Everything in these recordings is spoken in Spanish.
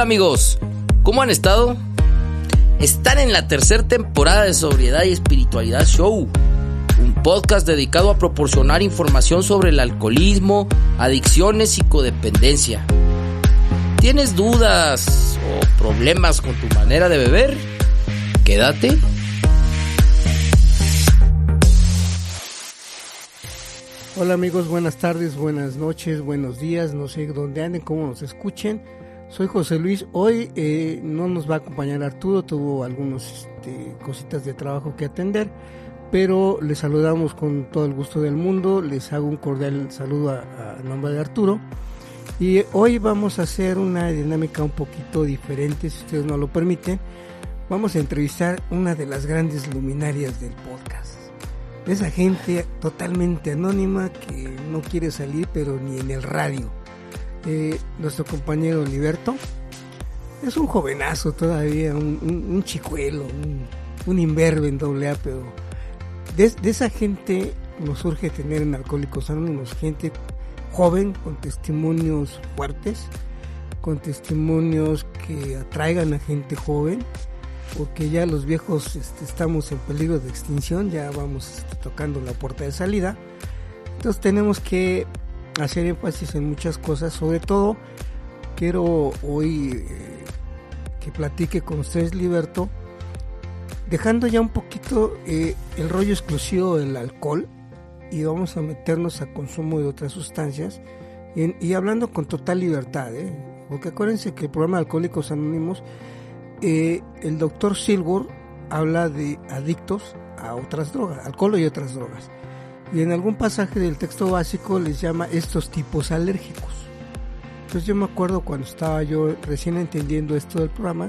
Hola amigos, ¿cómo han estado? Están en la tercera temporada de Sobriedad y Espiritualidad Show, un podcast dedicado a proporcionar información sobre el alcoholismo, adicciones y codependencia. ¿Tienes dudas o problemas con tu manera de beber? Quédate. Hola amigos, buenas tardes, buenas noches, buenos días, no sé dónde anden, cómo nos escuchen. Soy José Luis. Hoy no nos va a acompañar Arturo, tuvo algunas cositas de trabajo que atender, pero les saludamos con todo el gusto del mundo. Les hago un cordial saludo a nombre de Arturo. Y hoy vamos a hacer una dinámica un poquito diferente, si ustedes no lo permiten. Vamos a entrevistar una de las grandes luminarias del podcast. Esa gente totalmente anónima que no quiere salir, pero ni en el radio. Nuestro compañero Liberto es un jovenazo todavía, un chicuelo, un imberbe en AA, pero de esa gente nos surge tener en Alcohólicos Anónimos gente joven con testimonios fuertes, con testimonios que atraigan a gente joven, porque ya los viejos estamos en peligro de extinción, ya vamos tocando la puerta de salida. Entonces tenemos que hacer énfasis en muchas cosas. Sobre todo quiero hoy que platique con ustedes, Liberto, dejando ya un poquito el rollo exclusivo del alcohol, y vamos a meternos a consumo de otras sustancias y hablando con total libertad, porque acuérdense que el programa de Alcohólicos Anónimos, el doctor Silver habla de adictos a otras drogas, alcohol y otras drogas. Y en algún pasaje del texto básico les llama estos tipos alérgicos. Entonces yo me acuerdo cuando estaba yo recién entendiendo esto del programa,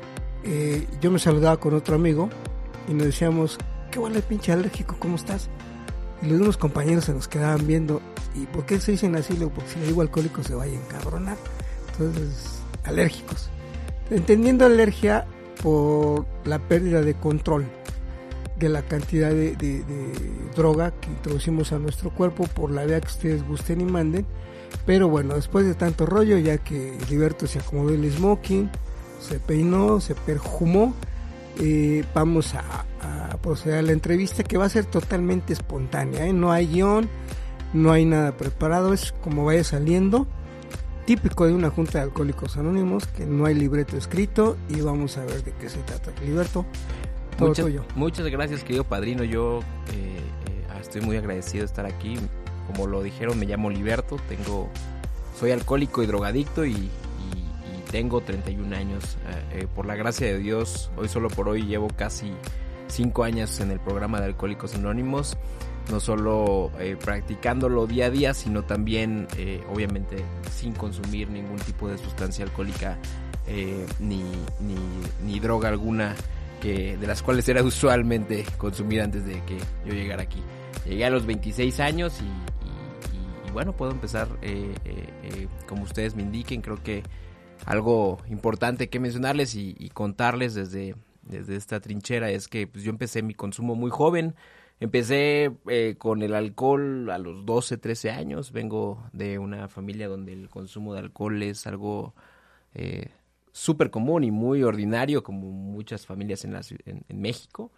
yo me saludaba con otro amigo y nos decíamos, ¿qué vale pinche alérgico? ¿Cómo estás? Y los unos compañeros se nos quedaban viendo, ¿y por qué se dicen así? Porque si le digo alcohólico se vaya a encabronar. Entonces, alérgicos. Entendiendo alergia por la pérdida de control de la cantidad de droga que introducimos a nuestro cuerpo por la vía que ustedes gusten y manden. Pero bueno, después de tanto rollo, ya que Liberto se acomodó el smoking, se peinó, se perfumó, vamos a proceder a la entrevista, que va a ser totalmente espontánea, no hay guión, no hay nada preparado, es como vaya saliendo, típico de una junta de Alcohólicos Anónimos, que no hay libreto escrito, y vamos a ver de qué se trata. Liberto, todo tuyo. Muchas gracias, querido padrino. Yo estoy muy agradecido de estar aquí. Como lo dijeron, me llamo Liberto, soy alcohólico y drogadicto y tengo 31 años. Por la gracia de Dios, hoy solo por hoy llevo casi 5 años en el programa de Alcohólicos Anónimos, no solo practicándolo día a día, sino también obviamente sin consumir ningún tipo de sustancia alcohólica ni droga alguna, de las cuales era usualmente consumida antes de que yo llegara aquí. Llegué a los 26 años y bueno, puedo empezar como ustedes me indiquen. Creo que algo importante que mencionarles y contarles desde esta trinchera es que pues, yo empecé mi consumo muy joven. Empecé con el alcohol a los 12, 13 años. Vengo de una familia donde el consumo de alcohol es algo súper común y muy ordinario, como muchas familias en México.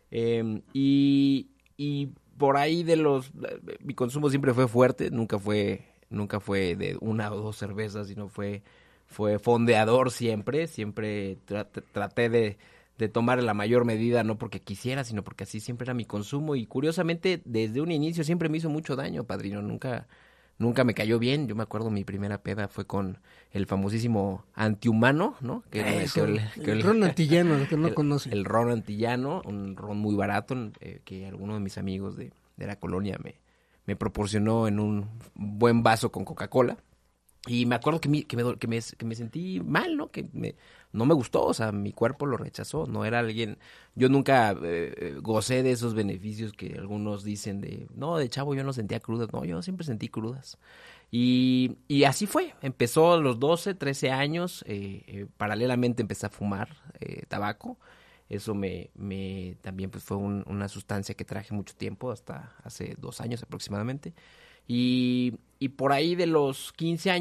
Y por ahí mi consumo siempre fue fuerte, nunca fue de una o dos cervezas, sino fue fondeador siempre traté de tomar la mayor medida, no porque quisiera, sino porque así siempre era mi consumo, y curiosamente desde un inicio siempre me hizo mucho daño, padrino, nunca me cayó bien. Yo me acuerdo mi primera peda fue con el famosísimo Antihumano, ¿no? El ron antillano, el que no conoce. El ron antillano, un ron muy barato, que alguno de mis amigos de la colonia me proporcionó en un buen vaso con Coca-Cola. Y me acuerdo que me sentí mal, ¿no? No me gustó, o sea, mi cuerpo lo rechazó, no era alguien. Yo nunca gocé de esos beneficios que algunos dicen de chavo yo no sentía crudas. No, yo siempre sentí crudas. Y así fue, empezó a los 12, 13 años, paralelamente empecé a fumar tabaco. Eso también pues fue una sustancia que traje mucho tiempo, hasta hace 2 años aproximadamente. Y por ahí de los 15 años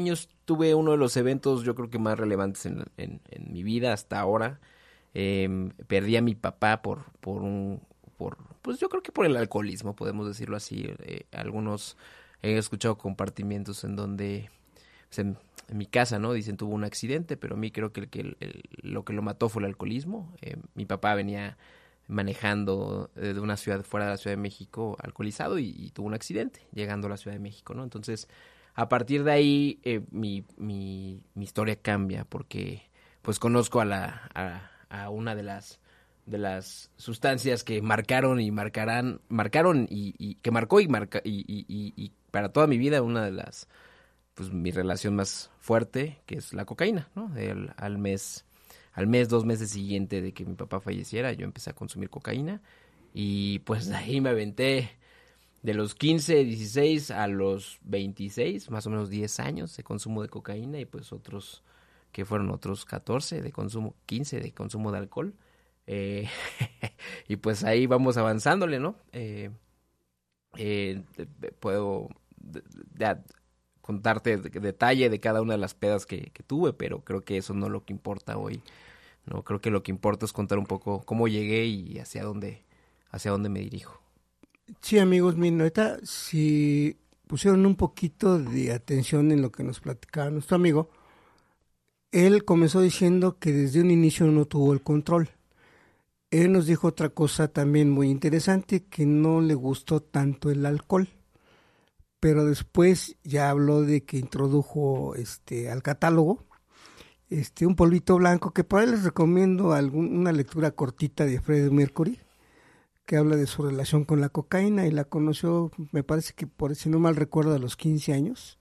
tuve uno de los eventos, yo creo que más relevantes en mi vida hasta ahora. Perdí a mi papá pues yo creo que por el alcoholismo, podemos decirlo así. Algunos he escuchado compartimientos en donde, pues en mi casa, ¿no? Dicen tuvo un accidente, pero a mí creo que lo que lo mató fue el alcoholismo. Mi papá venía manejando de una ciudad fuera de la Ciudad de México alcoholizado y tuvo un accidente llegando a la Ciudad de México, ¿no? Entonces, a partir de ahí mi historia cambia porque pues conozco a una de las sustancias que marcaron y que marcó y para toda mi vida una de las, pues mi relación más fuerte, que es la cocaína, ¿no? Al mes, 2 meses siguiente de que mi papá falleciera, yo empecé a consumir cocaína y pues de ahí me aventé de los 15, 16 a los 26, más o menos 10 años de consumo de cocaína y pues que fueron otros 14 de consumo, 15 de consumo de alcohol. Y pues ahí vamos avanzándole, ¿no? Puedo contarte detalle de cada una de las pedas que tuve, pero creo que eso no es lo que importa hoy, ¿no? Creo que lo que importa es contar un poco cómo llegué y hacia dónde me dirijo. Sí, amigos, miren, ahorita si pusieron un poquito de atención en lo que nos platicaba nuestro amigo, él comenzó diciendo que desde un inicio no tuvo el control. Él nos dijo otra cosa también muy interesante, que no le gustó tanto el alcohol, pero después ya habló de que introdujo al catálogo un polvito blanco, que por ahí les recomiendo una lectura cortita de Freddie Mercury, que habla de su relación con la cocaína, y la conoció, me parece que si no mal recuerdo, a los 15 años,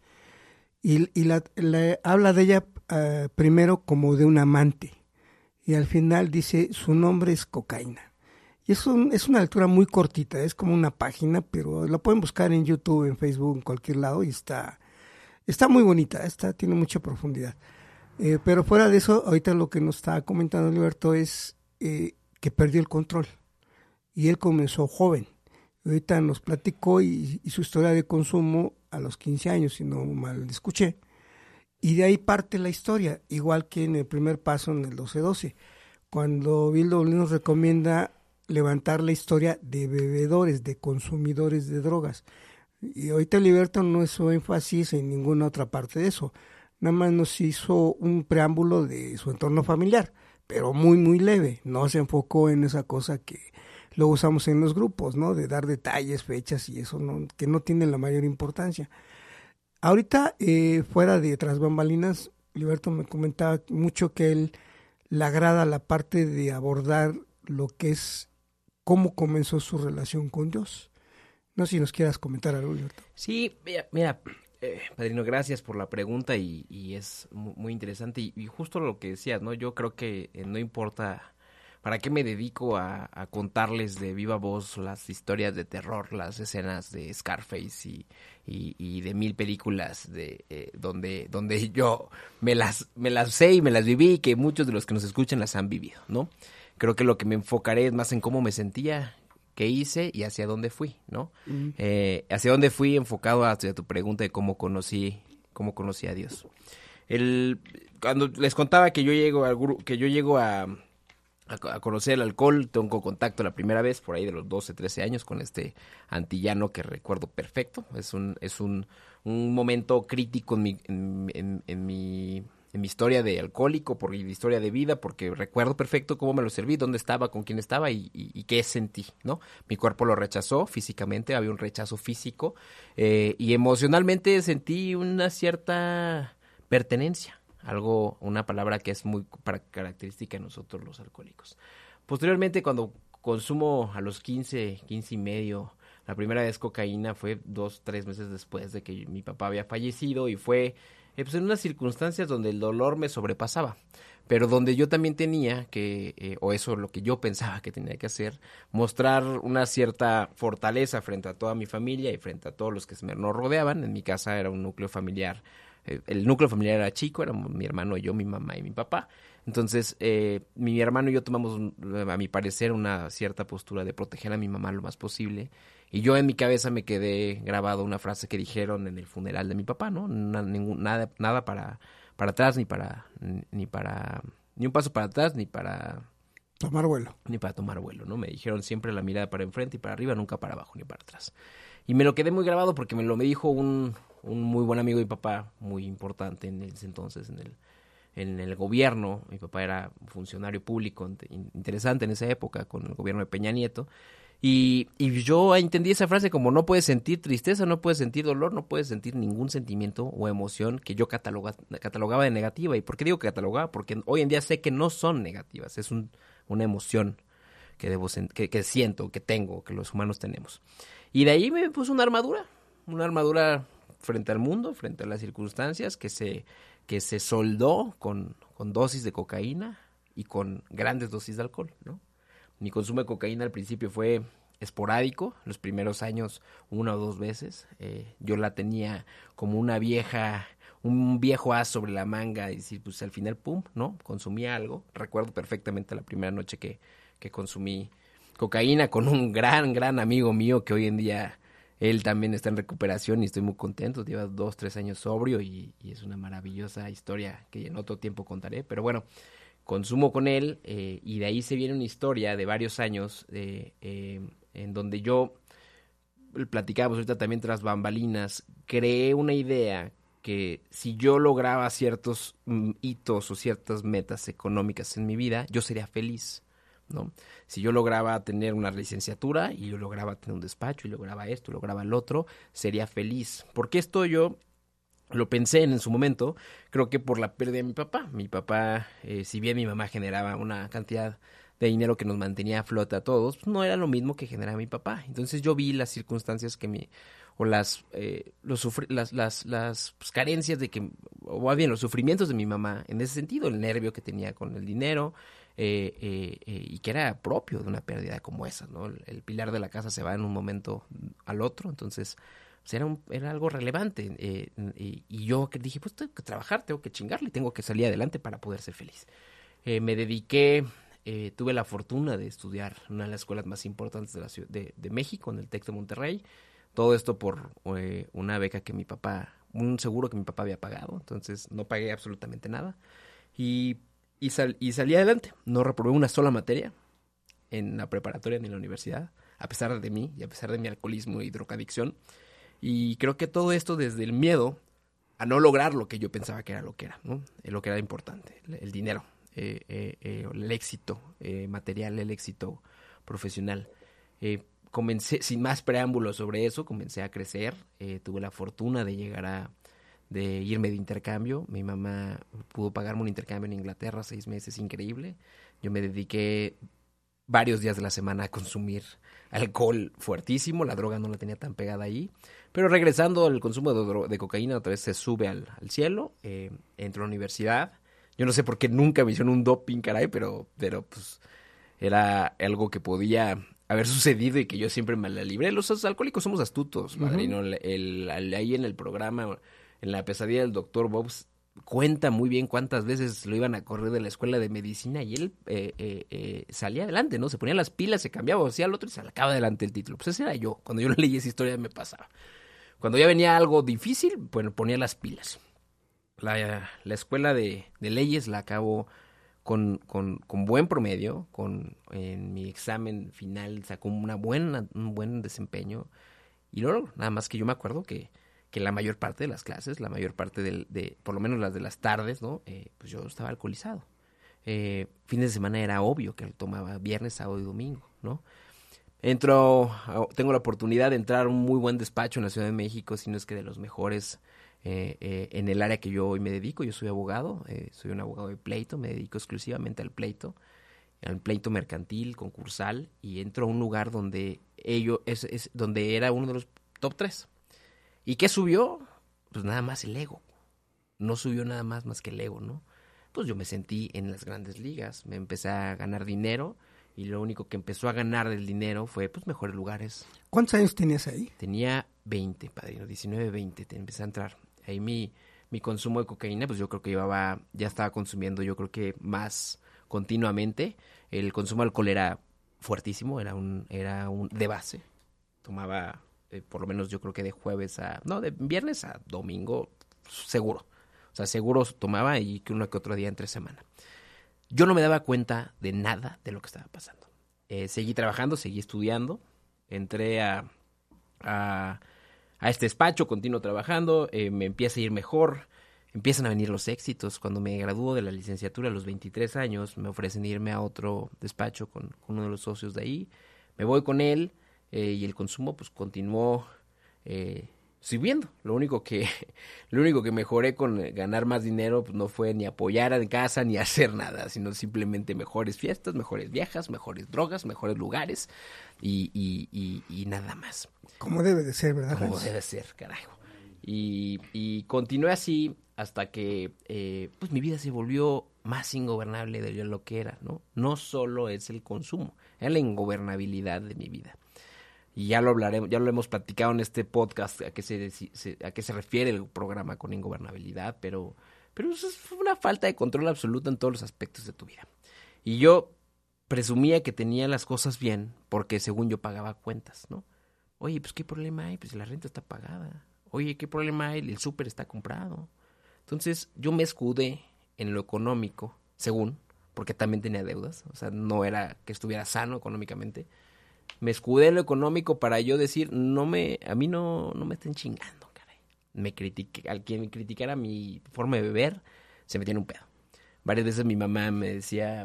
y habla de ella primero como de un amante, y al final dice, su nombre es cocaína. Y es una lectura muy cortita, es como una página, pero la pueden buscar en YouTube, en Facebook, en cualquier lado, y está muy bonita, tiene mucha profundidad. Pero fuera de eso, ahorita lo que nos está comentando Alberto es que perdió el control. Y él comenzó joven. Ahorita nos platicó y su historia de consumo a los 15 años, si no mal escuché. Y de ahí parte la historia, igual que en el primer paso en el 12-12, cuando Bill W. nos recomienda levantar la historia de bebedores, de consumidores de drogas. Y ahorita Liberto no hizo énfasis en ninguna otra parte de eso. Nada más nos hizo un preámbulo de su entorno familiar, pero muy, muy leve. No se enfocó en esa cosa que lo usamos en los grupos, ¿no? De dar detalles, fechas y eso, que no tiene la mayor importancia. Ahorita, fuera de tras bambalinas, Liberto me comentaba mucho que él le agrada la parte de abordar lo que es cómo comenzó su relación con Dios. No sé si nos quieras comentar algo, Liberto. Sí, mira, padrino, gracias por la pregunta y es muy interesante y justo lo que decías, ¿no? Yo creo que no importa para qué me dedico a contarles de viva voz las historias de terror, las escenas de Scarface y de 1000 películas donde yo me las sé y me las viví y que muchos de los que nos escuchan las han vivido, ¿no? Creo que lo que me enfocaré es más en cómo me sentía, qué hice y hacia dónde fui, ¿no? Hacia dónde fui enfocado hacia tu pregunta de cómo conocí a Dios. Cuando les contaba que yo llego a conocer el alcohol, tengo contacto la primera vez por ahí de los 12, 13 años con este antillano que recuerdo perfecto. Es un momento crítico en mi historia de alcohólico, por mi historia de vida, porque recuerdo perfecto cómo me lo serví, dónde estaba, con quién estaba y qué sentí, ¿no? Mi cuerpo lo rechazó físicamente, había un rechazo físico y emocionalmente sentí una cierta pertenencia. Una palabra que es muy característica de nosotros los alcohólicos. Posteriormente, cuando consumo a los 15 y medio, la primera vez cocaína fue 2, 3 meses después de que mi papá había fallecido y fue pues en unas circunstancias donde el dolor me sobrepasaba, pero donde yo también tenía que, o eso es lo que yo pensaba que tenía que hacer, mostrar una cierta fortaleza frente a toda mi familia y frente a todos los que nos rodeaban. En mi casa era un núcleo familiar. El núcleo familiar era chico, éramos mi hermano, yo, mi mamá y mi papá. Entonces, mi hermano y yo tomamos, a mi parecer, una cierta postura de proteger a mi mamá lo más posible Y yo en mi cabeza me quedé grabado una frase que dijeron en el funeral de mi papá, ¿no? Nada para atrás, ni un paso para atrás, ni para tomar vuelo. Ni para tomar vuelo, ¿no? Me dijeron siempre la mirada para enfrente y para arriba, nunca para abajo ni para atrás. Y me lo quedé muy grabado porque me dijo un muy buen amigo de mi papá, muy importante en ese entonces, en el gobierno. Mi papá era funcionario público interesante en esa época con el gobierno de Peña Nieto. Y yo entendí esa frase como: no puedes sentir tristeza, no puedes sentir dolor, no puedes sentir ningún sentimiento o emoción que yo catalogaba de negativa. ¿Y por qué digo que catalogaba? Porque hoy en día sé que no son negativas, es una emoción que siento, que tengo, que los humanos tenemos. Y de ahí me puse una armadura frente al mundo, frente a las circunstancias, que se soldó con dosis de cocaína y con grandes dosis de alcohol, ¿no? Mi consumo de cocaína al principio fue esporádico, los primeros años 1 o 2 veces. Yo la tenía como un viejo as sobre la manga, y decir, pues al final, pum, ¿no? Consumía algo. Recuerdo perfectamente la primera noche que consumí cocaína con un gran amigo mío, que hoy en día él también está en recuperación y estoy muy contento. Lleva 2-3 años sobrio y es una maravillosa historia que en otro tiempo contaré. Pero bueno, consumo con él, y de ahí se viene una historia de varios años en donde yo, platicábamos ahorita también tras bambalinas, creé una idea que si yo lograba ciertos hitos o ciertas metas económicas en mi vida, yo sería feliz, ¿no? Si yo lograba tener una licenciatura y yo lograba tener un despacho y lograba esto, lograba el otro, sería feliz. Porque esto yo lo pensé en su momento, creo que por la pérdida de mi papá. Mi papá, si bien mi mamá generaba una cantidad de dinero que nos mantenía a flote a todos, pues no era lo mismo que generaba mi papá. Entonces yo vi las circunstancias las carencias o más bien los sufrimientos de mi mamá en ese sentido, el nervio que tenía con el dinero, y que era propio de una pérdida como esa, ¿no? El pilar de la casa se va en un momento al otro, entonces pues era algo relevante, y yo dije, pues tengo que trabajar, tengo que chingarle, tengo que salir adelante para poder ser feliz. Me dediqué, tuve la fortuna de estudiar en una de las escuelas más importantes de la ciudad de México, en el TEC de Monterrey. Todo esto por una beca que un seguro que mi papá había pagado, entonces no pagué absolutamente nada. Y salí adelante, no reprobé una sola materia en la preparatoria ni en la universidad, a pesar de mí y a pesar de mi alcoholismo y drogadicción. Y creo que todo esto desde el miedo a no lograr lo que yo pensaba que era lo que era, ¿no? Lo que era importante, el dinero, el éxito material, el éxito profesional. Comencé, sin más preámbulos sobre eso, comencé a crecer. Tuve la fortuna de de irme de intercambio. Mi mamá pudo pagarme un intercambio en Inglaterra, 6 meses, increíble. Yo me dediqué varios días de la semana a consumir alcohol fuertísimo, la droga no la tenía tan pegada ahí, pero regresando al consumo de cocaína otra vez se sube al cielo. Entro a la universidad, yo no sé por qué nunca me hicieron un doping, caray, pero pues era algo que podía haber sucedido y que yo siempre me la libré. Los alcohólicos somos astutos, padrino. Ahí en el programa, en la pesadilla del Dr. Bobs, cuenta muy bien cuántas veces lo iban a correr de la escuela de medicina y él salía adelante, ¿no? Se ponía las pilas, se cambiaba, hacía al otro y sacaba adelante el título. Pues ese era yo. Cuando yo leí esa historia me pasaba. Cuando ya venía algo difícil, bueno, ponía las pilas. La escuela de leyes la acabo con buen promedio, en mi examen final sacó un buen desempeño. Y luego, nada más que yo me acuerdo que la mayor parte de las clases, la mayor parte por lo menos las de las tardes, ¿no? Pues yo estaba alcoholizado. Fines de semana era obvio que tomaba viernes, sábado y domingo, ¿no? Tengo la oportunidad de entrar a un muy buen despacho en la Ciudad de México, si no es que de los mejores en el área que yo hoy me dedico. Yo soy abogado, soy un abogado de pleito, me dedico exclusivamente al pleito mercantil, concursal, y entro a un lugar donde donde era uno de los top 3. ¿Y qué subió? Pues nada más el ego. No subió nada más que el ego, ¿no? Pues yo me sentí en las grandes ligas, me empecé a ganar dinero y lo único que empezó a ganar del dinero fue pues mejores lugares. ¿Cuántos años tenías ahí? Tenía 20, padrino, 19, 20, empecé a entrar. Ahí mi consumo de cocaína, pues yo creo que ya estaba consumiendo, yo creo que más continuamente. El consumo de alcohol era fuertísimo, era un de base. tomaba por lo menos yo creo que de de viernes a domingo, seguro. O sea, seguro tomaba y que uno que otro día entre semana. Yo no me daba cuenta de nada de lo que estaba pasando. Seguí trabajando, seguí estudiando, entré a este despacho, continuo trabajando, me empieza a ir mejor, empiezan a venir los éxitos. Cuando me graduó de la licenciatura a los 23 años, me ofrecen irme a otro despacho con uno de los socios de ahí. Me voy con él y el consumo pues continuó subiendo. Lo único que mejoré con ganar más dinero pues no fue ni apoyar en casa ni hacer nada, sino simplemente mejores fiestas, mejores viajes, mejores drogas, mejores lugares y nada más. Como debe de ser, ¿verdad? Como debe ser, carajo. Y continué así hasta que pues mi vida se volvió más ingobernable de lo que era, ¿no? No solo es el consumo, es la ingobernabilidad de mi vida. Y ya lo hablaremos, ya lo hemos platicado en este podcast a qué se refiere el programa con ingobernabilidad, pero eso es una falta de control absoluta en todos los aspectos de tu vida. Y yo presumía que tenía las cosas bien porque según yo pagaba cuentas, ¿no? Oye, pues ¿qué problema hay? Pues la renta está pagada. Oye, ¿qué problema hay? El súper está comprado. Entonces yo me escudé en lo económico, según, porque también tenía deudas, o sea, no era que estuviera sano económicamente. Me escudé en lo económico para yo decir, a mí no me estén chingando, caray. Al quien me criticara mi forma de beber, se metía en un pedo. Varias veces mi mamá me decía,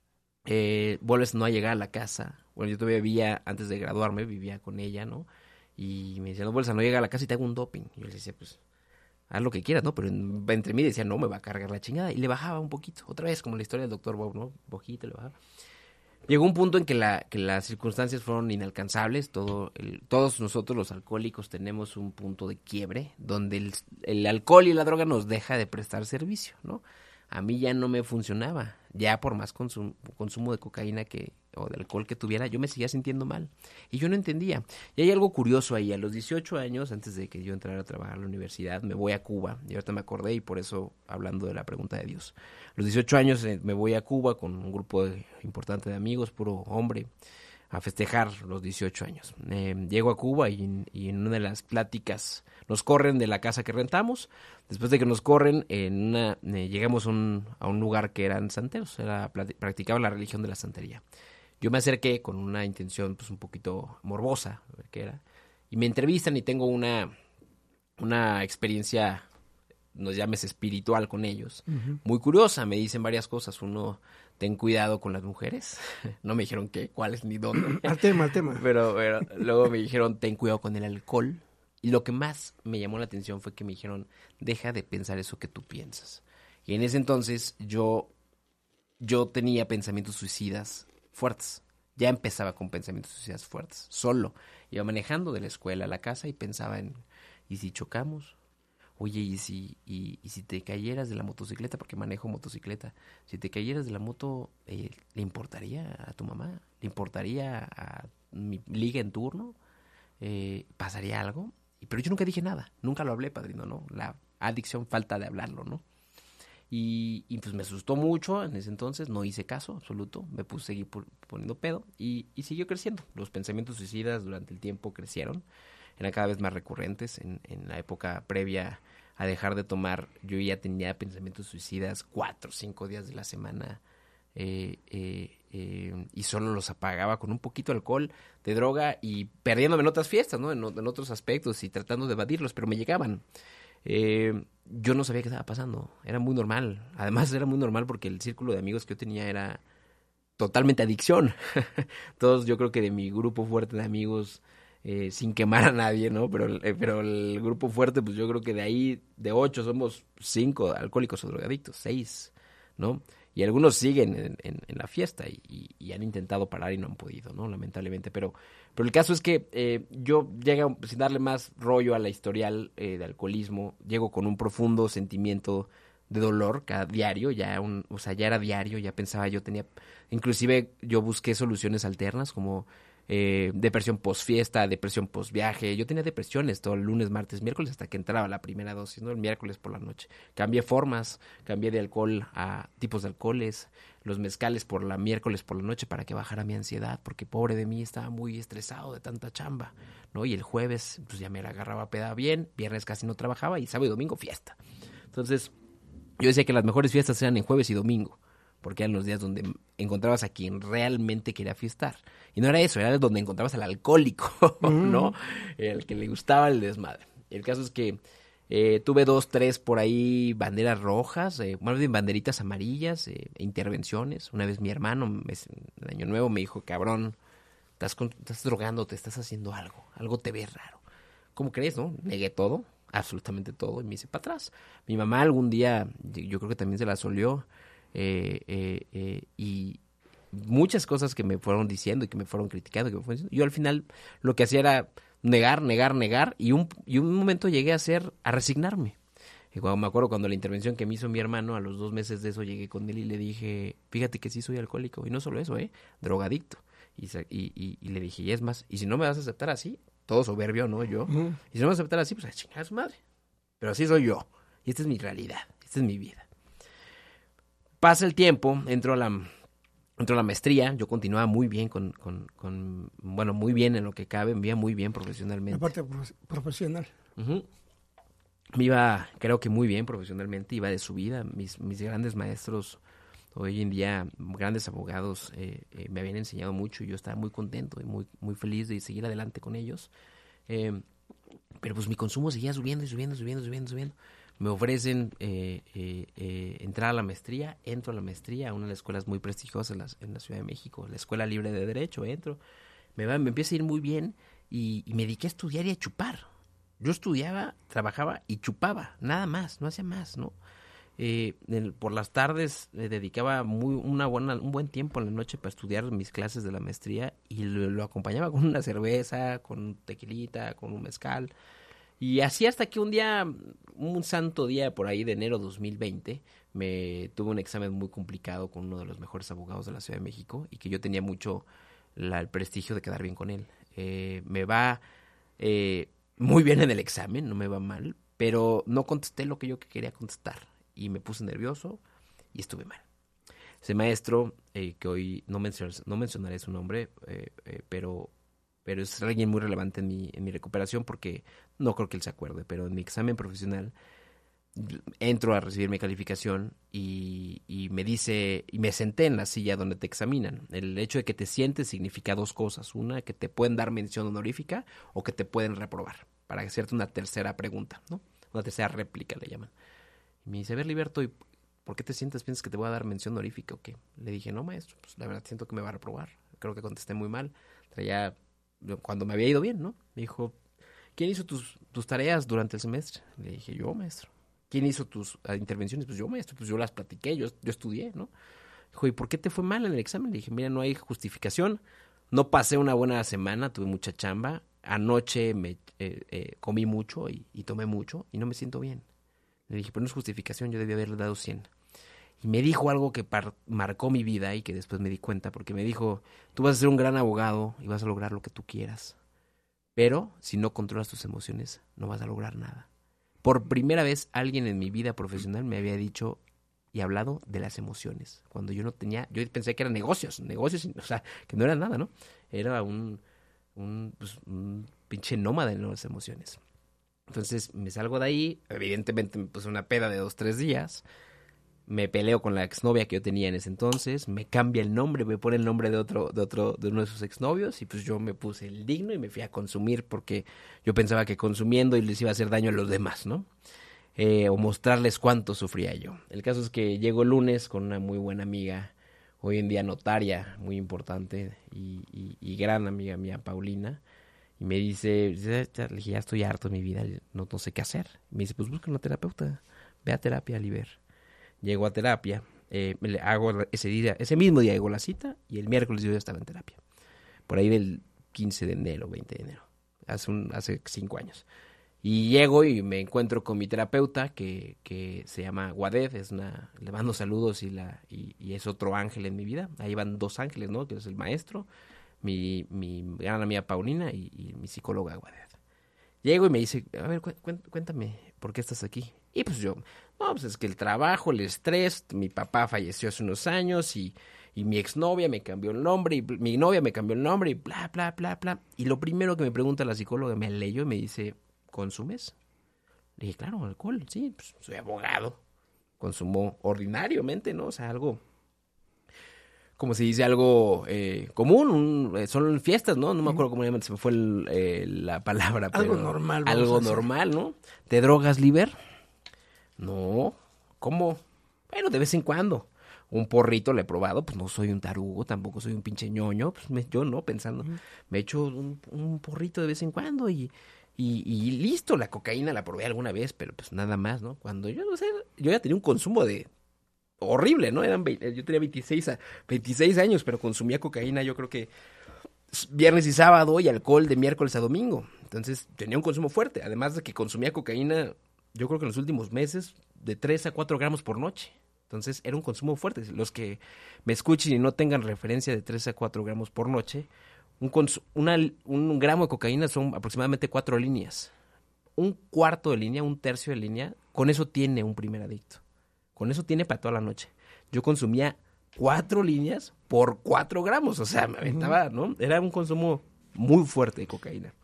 vuelves no a llegar a la casa. Bueno, yo todavía vivía, antes de graduarme, vivía con ella, ¿no? Y me decía, no vuelves a no llegar a la casa y te hago un doping. Y yo le decía, pues, haz lo que quieras, ¿no? Pero entre mí decía, no, me va a cargar la chingada. Y le bajaba un poquito. Otra vez, como la historia del doctor Bob, ¿no? Bojito le bajaba. Llegó un punto en que las circunstancias fueron inalcanzables. Todos nosotros los alcohólicos tenemos un punto de quiebre donde el alcohol y la droga nos deja de prestar servicio, ¿no? A mí ya no me funcionaba. Ya por más consumo de cocaína o de alcohol que tuviera, yo me seguía sintiendo mal. Y yo no entendía. Y hay algo curioso ahí. A los 18 años, antes de que yo entrara a trabajar a la universidad, me voy a Cuba. Y ahorita me acordé y por eso, hablando de la pregunta de Dios. A los 18 años me voy a Cuba con un grupo importante de amigos, puro hombre, a festejar los 18 años. Llego a Cuba y en una de las pláticas nos corren de la casa que rentamos. Después de que nos corren, llegamos a un lugar que eran santeros, practicaban la religión de la santería. Yo me acerqué con una intención pues un poquito morbosa, a ver qué era, y me entrevistan y tengo una experiencia, nos llames espiritual con ellos, muy curiosa. Me dicen varias cosas. Uno, ten cuidado con las mujeres. No me dijeron qué, cuáles ni dónde. Al tema. Pero luego me dijeron, ten cuidado con el alcohol. Y lo que más me llamó la atención fue que me dijeron, deja de pensar eso que tú piensas. Y en ese entonces yo tenía pensamientos suicidas fuertes. Ya empezaba con pensamientos suicidas fuertes. Solo. Iba manejando de la escuela a la casa y pensaba en, ¿y si chocamos? Oye, ¿y si te cayeras de la motocicleta? Porque manejo motocicleta. Si te cayeras de la moto, ¿le importaría a tu mamá? ¿Le importaría a mi liga en turno? ¿Pasaría algo? Pero yo nunca dije nada. Nunca lo hablé, padrino, ¿no? La adicción, falta de hablarlo, ¿no? Y pues me asustó mucho en ese entonces. No hice caso absoluto. Me seguí poniendo pedo y siguió creciendo. Los pensamientos suicidas durante el tiempo crecieron. Eran cada vez más recurrentes. En la época previa a dejar de tomar, yo ya tenía pensamientos suicidas 4 o 5 días de la semana y solo los apagaba con un poquito de alcohol, de droga y perdiéndome en otras fiestas, ¿no? En otros aspectos y tratando de evadirlos, pero me llegaban. Yo no sabía qué estaba pasando. Era muy normal. Además era muy normal porque el círculo de amigos que yo tenía era totalmente adicción. Todos, yo creo que de mi grupo fuerte de amigos, sin quemar a nadie, ¿no? Pero el grupo fuerte, pues yo creo que de ahí, de 8 somos 5 alcohólicos o drogadictos, 6, ¿no? Y algunos siguen en la fiesta y han intentado parar y no han podido, ¿no? Lamentablemente. Pero el caso es que yo llego, sin darle más rollo a la historial de alcoholismo, llego con un profundo sentimiento de dolor cada diario, ya era diario, ya pensaba, inclusive yo busqué soluciones alternas como depresión post-fiesta, depresión post-viaje. Yo tenía depresiones todo el lunes, martes, miércoles, hasta que entraba la primera dosis, ¿no? El miércoles por la noche. Cambié formas, cambié de alcohol a tipos de alcoholes, los mezcales por la miércoles por la noche para que bajara mi ansiedad, porque pobre de mí, estaba muy estresado de tanta chamba, ¿no? Y el jueves, pues ya me la agarraba peda bien, viernes casi no trabajaba y sábado y domingo fiesta. Entonces, yo decía que las mejores fiestas eran en jueves y domingo, porque eran los días donde encontrabas a quien realmente quería fiestar. Y no era eso, era donde encontrabas al alcohólico, ¿no? El que le gustaba el desmadre. El caso es que tuve 2, 3 por ahí banderas rojas, más bien banderitas amarillas, intervenciones. Una vez mi hermano, en Año Nuevo, me dijo, cabrón, estás drogando, te estás haciendo algo te ve raro. ¿Cómo crees, no? Negué todo, absolutamente todo, y me hice para atrás. Mi mamá algún día, yo creo que también se la solió, y muchas cosas que me fueron diciendo y que me fueron criticando, yo al final lo que hacía era negar, y un momento llegué a resignarme. Y cuando me acuerdo cuando la intervención que me hizo mi hermano, a los 2 meses de eso llegué con él y le dije, fíjate que sí soy alcohólico, y no solo eso, drogadicto. Y le dije, y es más, y si no me vas a aceptar así, todo soberbio, ¿no? Yo, y si no me vas a aceptar así, pues a chingar a su madre. Pero así soy yo, y esta es mi realidad, esta es mi vida. Pasa el tiempo, entro a la maestría, yo continuaba muy bien bueno, muy bien en lo que cabe, me iba muy bien profesionalmente. La parte profesional. Uh-huh. Me iba, creo que muy bien profesionalmente, iba de subida. Mis grandes maestros, hoy en día, grandes abogados, me habían enseñado mucho y yo estaba muy contento y muy, muy feliz de seguir adelante con ellos. Pero pues mi consumo seguía subiendo. Me ofrecen entrar a la maestría, entro a la maestría, a una de las escuelas muy prestigiosas en la Ciudad de México, la Escuela Libre de Derecho, entro, me empieza a ir muy bien y me dediqué a estudiar y a chupar. Yo estudiaba, trabajaba y chupaba, nada más, no hacía más, ¿no? Por las tardes dedicaba un buen tiempo en la noche para estudiar mis clases de la maestría y lo acompañaba con una cerveza, con un tequilita, con un mezcal. Y así hasta que un santo día por ahí de enero 2020, tuve un examen muy complicado con uno de los mejores abogados de la Ciudad de México y que yo tenía mucho el prestigio de quedar bien con él. Me va muy bien en el examen, no me va mal, pero no contesté lo que yo quería contestar y me puse nervioso y estuve mal. Ese maestro, que hoy no mencionaré su nombre, pero es alguien muy relevante en mi recuperación porque no creo que él se acuerde, pero en mi examen profesional entro a recibir mi calificación y me dice, y me senté en la silla donde te examinan. El hecho de que te sientes significa 2 cosas. Una, que te pueden dar mención honorífica o que te pueden reprobar para hacerte una tercera pregunta, ¿no? Una tercera réplica le llaman. Y me dice, a ver, Liberto, ¿y por qué te sientes? ¿Piensas que te voy a dar mención honorífica o qué? Le dije, no, maestro, pues la verdad siento que me va a reprobar. Creo que contesté muy mal. Cuando me había ido bien, ¿no? Me dijo, ¿quién hizo tus tareas durante el semestre? Le dije, yo, maestro. ¿Quién hizo tus intervenciones? Pues yo, maestro, pues yo las platiqué, yo estudié, ¿no? Dijo, ¿y por qué te fue mal en el examen? Le dije, mira, no hay justificación. No pasé una buena semana, tuve mucha chamba. Anoche comí mucho y tomé mucho y no me siento bien. Le dije, pero no es justificación, yo debí haberle dado 100. Y me dijo algo que marcó mi vida y que después me di cuenta, porque me dijo, tú vas a ser un gran abogado y vas a lograr lo que tú quieras. Pero si no controlas tus emociones, no vas a lograr nada. Por primera vez alguien en mi vida profesional me había dicho y hablado de las emociones. Cuando yo no tenía, yo pensé que eran negocios, o sea, que no era nada, ¿no? Era un pinche nómada en las emociones. Entonces me salgo de ahí, evidentemente me puse una peda de 2, 3 días, me peleo con la exnovia que yo tenía en ese entonces, me cambia el nombre, me pone el nombre de uno de sus exnovios y pues yo me puse el digno y me fui a consumir porque yo pensaba que consumiendo les iba a hacer daño a los demás, ¿no? O mostrarles cuánto sufría yo. El caso es que llego el lunes con una muy buena amiga, hoy en día notaria, muy importante y gran amiga mía, Paulina, y me dice, le dije, ya estoy harto de mi vida, no sé qué hacer. Y me dice, pues busca una terapeuta, ve a terapia, Liber. Llego a terapia, hago ese mismo día hago la cita y el miércoles yo ya estaba en terapia. Por ahí del 15 de enero, 20 de enero, hace 5 años. Y llego y me encuentro con mi terapeuta que se llama Guaded, le mando saludos y es otro ángel en mi vida. Ahí van 2 ángeles, ¿no? Que es el maestro, mi gran amiga Paulina y mi psicóloga Guadet. Llego y me dice, a ver, cuéntame, ¿por qué estás aquí? Y pues yo, no, pues es que el trabajo, el estrés, mi papá falleció hace unos años y mi exnovia me cambió el nombre, y mi novia me cambió el nombre y bla, bla, bla, bla. Y lo primero que me pregunta la psicóloga, me leyó y me dice, ¿consumes? Le dije, claro, alcohol, sí, pues soy abogado. Consumo ordinariamente, ¿no? O sea, algo, como se dice, algo común, son fiestas, ¿no? No me acuerdo cómo se me fue la palabra. Algo pero normal. Algo normal, ¿no? ¿Te drogas, Liber? No. ¿Cómo? Bueno, de vez en cuando. Un porrito le he probado, pues no soy un tarugo, tampoco soy un pinche ñoño, pues yo no, pensando, me echo un porrito de vez en cuando y listo, la cocaína la probé alguna vez, pero pues nada más, ¿no? Cuando yo, no sé, yo ya tenía un consumo de horrible, ¿no? Yo tenía 26 años, pero consumía cocaína yo creo que viernes y sábado y alcohol de miércoles a domingo. Entonces tenía un consumo fuerte, además de que consumía cocaína, yo creo que en los últimos meses, de 3 a 4 gramos por noche. Entonces era un consumo fuerte. Los que me escuchen y no tengan referencia de 3 a 4 gramos por noche, un gramo de cocaína son aproximadamente 4 líneas. Un cuarto de línea, un tercio de línea, con eso tiene un primer adicto. Con eso tiene para toda la noche. Yo consumía 4 líneas por 4 gramos. O sea, me aventaba, ¿no? Era un consumo muy fuerte de cocaína.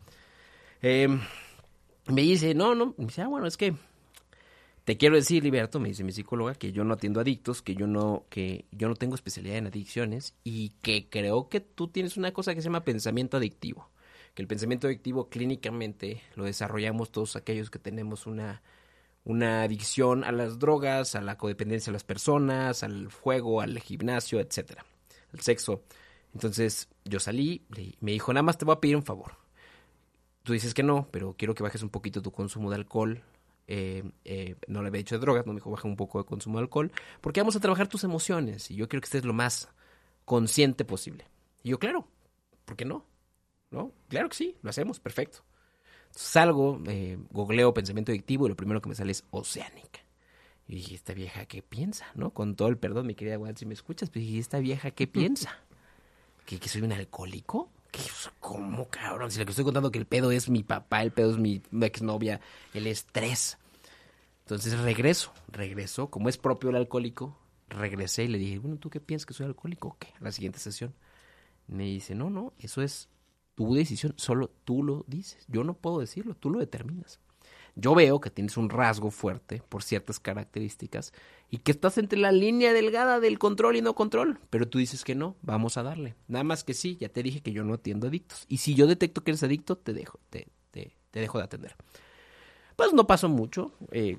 Me dice, no. Me dice, bueno, es que te quiero decir, Liberto, me dice mi psicóloga, que yo no atiendo adictos, que yo no tengo especialidad en adicciones y que creo que tú tienes una cosa que se llama pensamiento adictivo. Que el pensamiento adictivo clínicamente lo desarrollamos todos aquellos que tenemos una adicción a las drogas, a la codependencia de las personas, al juego, al gimnasio, etcétera, al sexo. Entonces yo salí, me dijo, nada más te voy a pedir un favor. Tú dices que no, pero quiero que bajes un poquito tu consumo de alcohol. No le había dicho de drogas, no me dijo baja un poco de consumo de alcohol, porque vamos a trabajar tus emociones y yo quiero que estés lo más consciente posible. Y yo, claro, ¿por qué no? ¿No? Claro que sí, lo hacemos, perfecto. Salgo, googleo pensamiento adictivo y lo primero que me sale es Oceánica. Y dije, ¿esta vieja qué piensa? ¿No? Con todo el perdón, mi querida Juan, si me escuchas, pero dije, ¿esta vieja qué piensa? ¿Que soy un alcohólico? ¿Cómo, cabrón? Si lo que estoy contando que el pedo es mi papá, el pedo es mi exnovia, el estrés. Entonces regreso, como es propio el alcohólico, regresé y le dije, bueno, ¿tú qué piensas, que soy alcohólico o qué? A la siguiente sesión. Me dice, no, eso es tu decisión, solo tú lo dices. Yo no puedo decirlo, tú lo determinas. Yo veo que tienes un rasgo fuerte por ciertas características y que estás entre la línea delgada del control y no control, pero tú dices que no, vamos a darle. Nada más que sí, ya te dije que yo no atiendo adictos. Y si yo detecto que eres adicto, te dejo de atender. Pues no pasó mucho,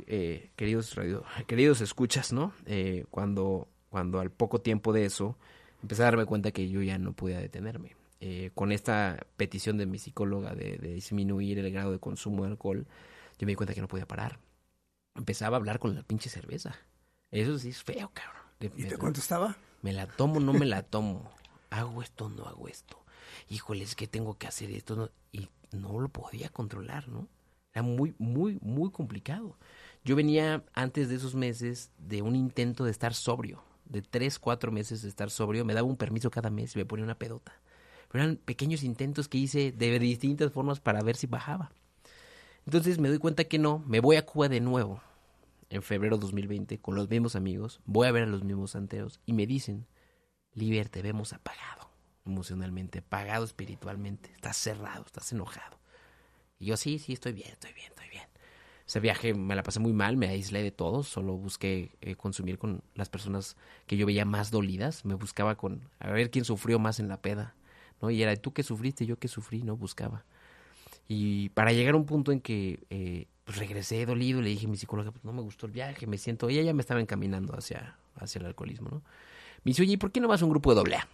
queridos escuchas, ¿no? Cuando al poco tiempo de eso empecé a darme cuenta que yo ya no podía detenerme. Con esta petición de mi psicóloga de disminuir el grado de consumo de alcohol, yo me di cuenta que no podía parar. Empezaba a hablar con la pinche cerveza. Eso sí es feo, cabrón. ¿Y te contestaba? ¿Me la tomo no me la tomo? ¿Hago esto o no hago esto? Híjole, es que tengo que hacer esto. ¿No? Y no lo podía controlar, ¿no? Era muy, muy, muy complicado. Yo venía antes de esos meses de un intento de estar sobrio. De 3, 4 meses de estar sobrio. Me daba un permiso cada mes y me ponía una pedota. Pero eran pequeños intentos que hice de distintas formas para ver si bajaba. Entonces me doy cuenta que no, me voy a Cuba de nuevo en febrero de 2020 con los mismos amigos, voy a ver a los mismos santeros y me dicen, Liber, te vemos apagado emocionalmente, apagado espiritualmente, estás cerrado, estás enojado. Y yo sí, estoy bien. Ese viaje me la pasé muy mal, me aislé de todos, solo busqué consumir con las personas que yo veía más dolidas, me buscaba a ver quién sufrió más en la peda, ¿no? Y era, ¿tú qué sufriste? Yo qué sufrí, ¿no? Buscaba. Y para llegar a un punto en que pues regresé dolido, le dije a mi psicóloga, pues no me gustó el viaje, ella ya me estaba encaminando hacia el alcoholismo, ¿no? Me dice, oye, ¿y por qué no vas a un grupo de AA?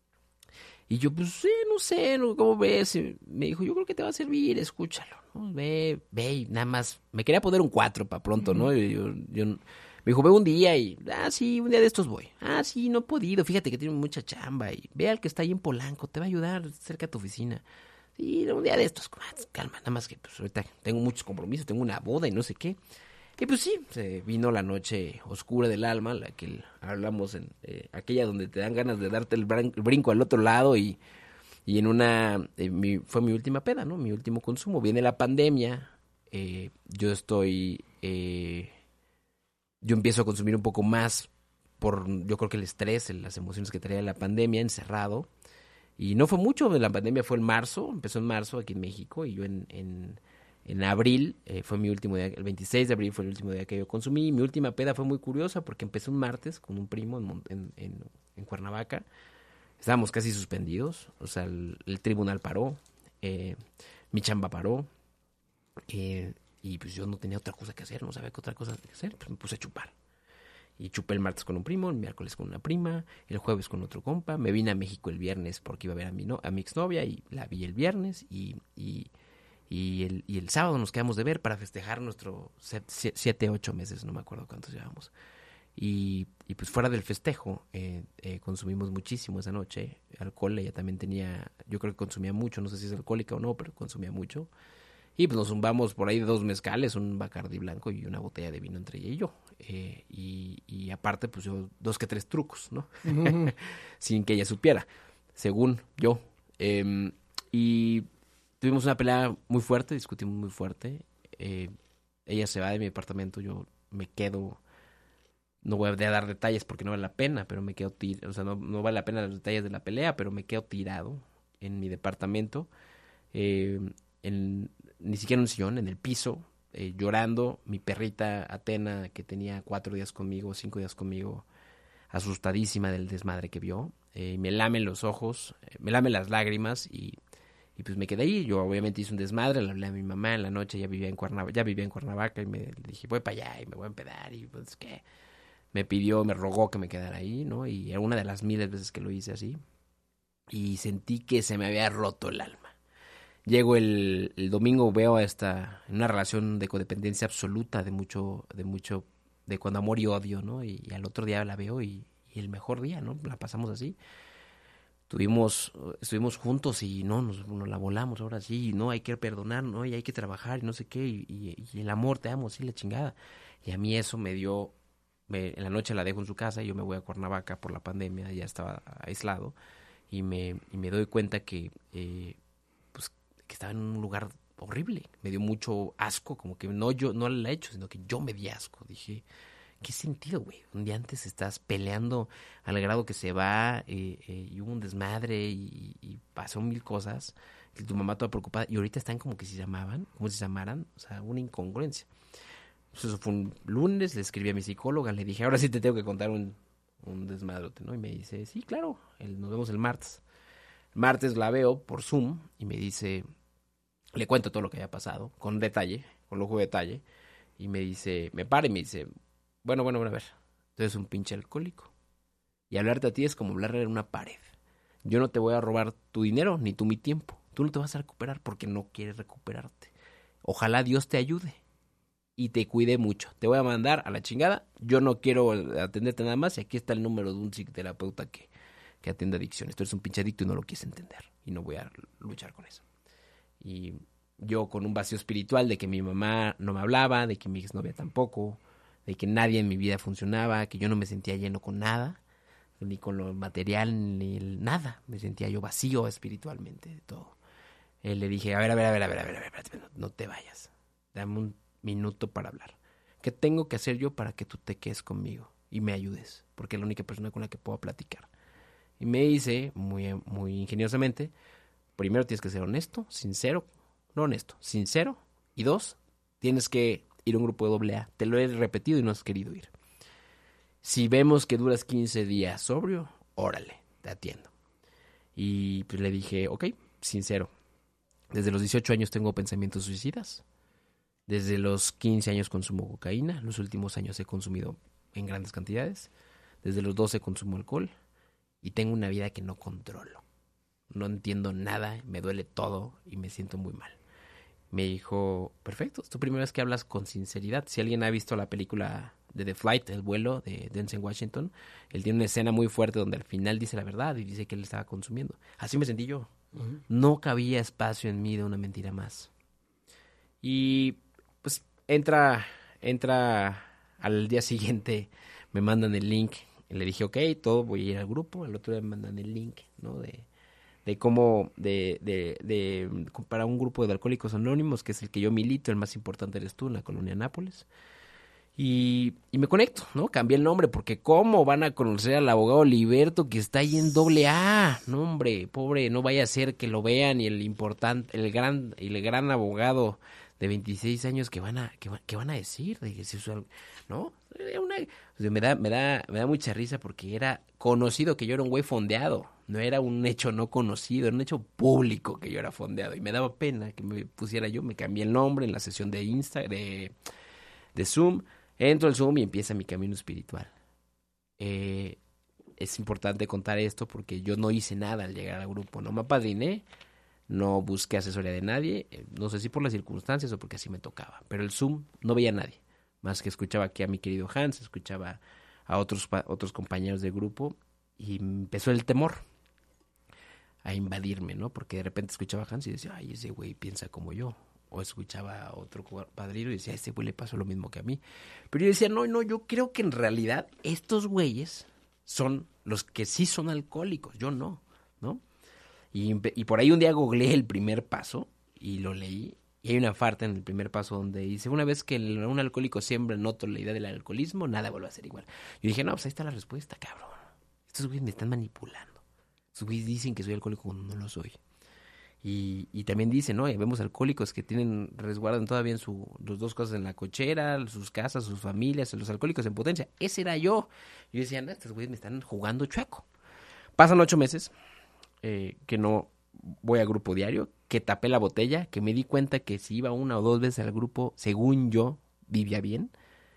Y yo, pues sí, no sé, ¿cómo ves? Y me dijo, yo creo que te va a servir, escúchalo, ¿no? Ve, y nada más, me quería poner un 4 para pronto, ¿no? Yo me dijo, ve un día y, sí, un día de estos voy. Sí, no he podido, fíjate que tiene mucha chamba y ve al que está ahí en Polanco, te va a ayudar cerca de tu oficina. Y un día de estos, calma, nada más que pues ahorita tengo muchos compromisos, tengo una boda y no sé qué. Y pues sí, se vino la noche oscura del alma, la que hablamos en aquella donde te dan ganas de darte el brinco al otro lado y Y fue mi última peda, ¿no? Mi último consumo. Viene la pandemia, yo empiezo a consumir un poco más yo creo que el estrés, las emociones que traía la pandemia, encerrado. Y no fue mucho, la pandemia fue empezó en marzo aquí en México, y yo en abril fue mi último día, el 26 de abril fue el último día que yo consumí. Mi última peda fue muy curiosa porque empecé un martes con un primo en Cuernavaca. Estábamos casi suspendidos, o sea, el tribunal paró, mi chamba paró, y pues yo no tenía otra cosa que hacer, no sabía qué otra cosa que hacer, pues me puse a chupar. Y chupé el martes con un primo, el miércoles con una prima, el jueves con otro compa. Me vine a México el viernes porque iba a ver a mi exnovia y la vi el viernes. Y el sábado nos quedamos de ver para festejar nuestro 7, 8 meses, no me acuerdo cuántos llevamos. Y pues fuera del festejo, consumimos muchísimo esa noche. Alcohol, ella también yo creo que consumía mucho, no sé si es alcohólica o no, pero consumía mucho. Y pues nos zumbamos por ahí de 2 mezcales, un Bacardí blanco y una botella de vino entre ella y yo. Y aparte, pues yo 2 que 3 trucos, ¿no? Uh-huh. Sin que ella supiera, según yo. Y tuvimos una pelea muy fuerte, discutimos muy fuerte. Ella se va de mi departamento, yo me quedo. No voy a dar detalles porque no vale la pena, pero me quedo tirado. O sea, no vale la pena los detalles de la pelea, pero me quedo tirado en mi departamento. Ni siquiera en un sillón, en el piso, llorando. Mi perrita Atena, que tenía 4 días conmigo, 5 días conmigo, asustadísima del desmadre que vio. Me lame los ojos, me lame las lágrimas y pues me quedé ahí. Yo obviamente hice un desmadre, le hablé a mi mamá en la noche, ya vivía en Cuernavaca y le dije, voy para allá y me voy a empedar. Y pues que me rogó que me quedara ahí, ¿no? Y era una de las miles veces que lo hice así. Y sentí que se me había roto el alma. Llego el domingo, veo en una relación de codependencia absoluta de cuando amor y odio, ¿no? Y al otro día la veo y el mejor día, ¿no? La pasamos así. Estuvimos juntos y nos la volamos ahora sí, ¿no? Hay que perdonar, ¿no? Y hay que trabajar y no sé qué, y el amor, te amo, sí, la chingada. Y a mí eso en la noche la dejo en su casa y yo me voy a Cuernavaca por la pandemia, ya estaba aislado, y me doy cuenta que estaba en un lugar horrible. Me dio mucho asco, como que yo no la he hecho, sino que yo me di asco. Dije, ¿qué sentido, güey? Un día antes estás peleando al grado que se va, y hubo un desmadre y pasó 1000 cosas, y tu mamá toda preocupada, y ahorita están como que se llamaban, como si se amaran, o sea, una incongruencia. Entonces, eso fue un lunes, le escribí a mi psicóloga, le dije, ahora sí te tengo que contar un desmadrote, ¿no? Y me dice, sí, claro, nos vemos el martes. El martes la veo por Zoom y me dice, le cuento todo lo que había pasado, con lujo de detalle, y me dice, me para y me dice, bueno, a ver, tú eres un pinche alcohólico, y hablarte a ti es como hablarle a una pared. Yo no te voy a robar tu dinero, ni tú mi tiempo. Tú no te vas a recuperar porque no quieres recuperarte. Ojalá Dios te ayude y te cuide mucho. Te voy a mandar a la chingada, yo no quiero atenderte nada más, y aquí está el número de un psicoterapeuta que atiende adicciones. Tú eres un pinche adicto y no lo quieres entender, y no voy a luchar con eso. Y yo con un vacío espiritual de que mi mamá no me hablaba, de que mi exnovia tampoco, de que nadie en mi vida funcionaba, que yo no me sentía lleno con nada, ni con lo material, ni nada. Me sentía yo vacío espiritualmente de todo. Le dije, a ver, no te vayas. Dame un minuto para hablar. ¿Qué tengo que hacer yo para que tú te quedes conmigo y me ayudes? Porque es la única persona con la que puedo platicar. Y me dice, muy, muy ingeniosamente, primero tienes que ser sincero, y 2, tienes que ir a un grupo de AA. Te lo he repetido y no has querido ir. Si vemos que duras 15 días sobrio, órale, te atiendo. Y pues le dije, ok, sincero. Desde los 18 años tengo pensamientos suicidas. Desde los 15 años consumo cocaína. Los últimos años he consumido en grandes cantidades. Desde los 12 consumo alcohol. Y tengo una vida que no controlo. No entiendo nada, me duele todo y me siento muy mal. Me dijo, perfecto, es tu primera vez que hablas con sinceridad. Si alguien ha visto la película de The Flight, El vuelo, de Denzel Washington, él tiene una escena muy fuerte donde al final dice la verdad y dice que él estaba consumiendo. Así me sentí yo. Uh-huh. No cabía espacio en mí de una mentira más. Y pues entra al día siguiente, me mandan el link. Y le dije, ok, todo, voy a ir al grupo. El otro día me mandan el link, ¿no? cómo, para un grupo de Alcohólicos Anónimos, que es el que yo milito, el más importante eres tú, en la colonia Nápoles. Y me conecto, ¿no? Cambié el nombre, porque ¿cómo van a conocer al abogado Liberto que está ahí en AA? No, hombre, pobre, no vaya a ser que lo vean y el gran abogado de 26 años que van a decir, ¿no? O sea, me da mucha risa porque era conocido que yo era un güey fondeado, no era un hecho no conocido, era un hecho público que yo era fondeado y me daba pena que me pusiera yo, me cambié el nombre en la sesión de de Zoom. Entro al Zoom y empieza mi camino espiritual. Es importante contar esto porque yo no hice nada al llegar al grupo. No me apadriné, no busqué asesoría de nadie. No sé si por las circunstancias o porque así me tocaba. Pero el Zoom no veía a nadie. Más que escuchaba aquí a mi querido Hans, escuchaba a otros compañeros del grupo. Y empezó el temor a invadirme, ¿no? Porque de repente escuchaba a Hans y decía, ay, ese güey piensa como yo. O escuchaba a otro padrino y decía, a ese güey le pasó lo mismo que a mí. Pero yo decía, no, yo creo que en realidad estos güeyes son los que sí son alcohólicos, yo no, ¿no? Y por ahí un día googleé el primer paso y lo leí. Y hay una parte en el primer paso donde dice, una vez que un alcohólico siembra noto la idea del alcoholismo, nada vuelve a ser igual. Yo dije, no, pues ahí está la respuesta, cabrón. Estos güeyes me están manipulando. Estos güeyes dicen que soy alcohólico cuando no lo soy. Y también dice, ¿no? Vemos alcohólicos que resguardan todavía los dos cosas en la cochera, sus casas, sus familias, los alcohólicos en potencia. Ese era yo. Yo decía, no, estos güeyes me están jugando chueco. Pasan 8 meses que no voy a grupo diario, que tapé la botella, que me di cuenta que si iba 1 o 2 veces al grupo, según yo, vivía bien.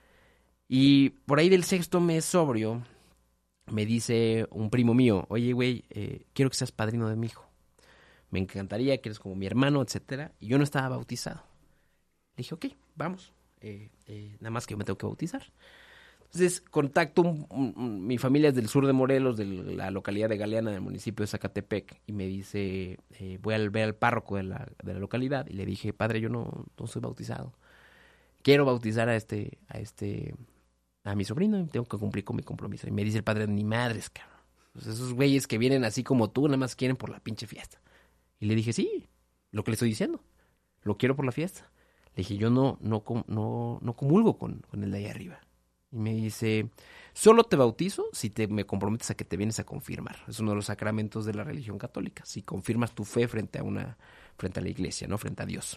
Y por ahí del 6º mes sobrio, me dice un primo mío, oye, güey, quiero que seas padrino de mi hijo. Me encantaría que eres como mi hermano, etcétera. Y yo no estaba bautizado. Le dije, ok, vamos. Nada más que me tengo que bautizar. Entonces, contacto, mi familia es del sur de Morelos, de la localidad de Galeana, del municipio de Zacatepec. Y me dice, voy a ver al párroco de la localidad. Y le dije, padre, yo no soy bautizado. Quiero bautizar a mi sobrino y tengo que cumplir con mi compromiso. Y me dice el padre, ni madres, cabrón. Pues esos güeyes que vienen así como tú, nada más quieren por la pinche fiesta. Y le dije, sí, lo que le estoy diciendo, lo quiero por la fiesta. Le dije, yo no comulgo con el de ahí arriba. Y me dice, solo te bautizo si me comprometes a que te vienes a confirmar. Es uno de los sacramentos de la religión católica. Si confirmas tu fe frente a la iglesia, ¿no? Frente a Dios.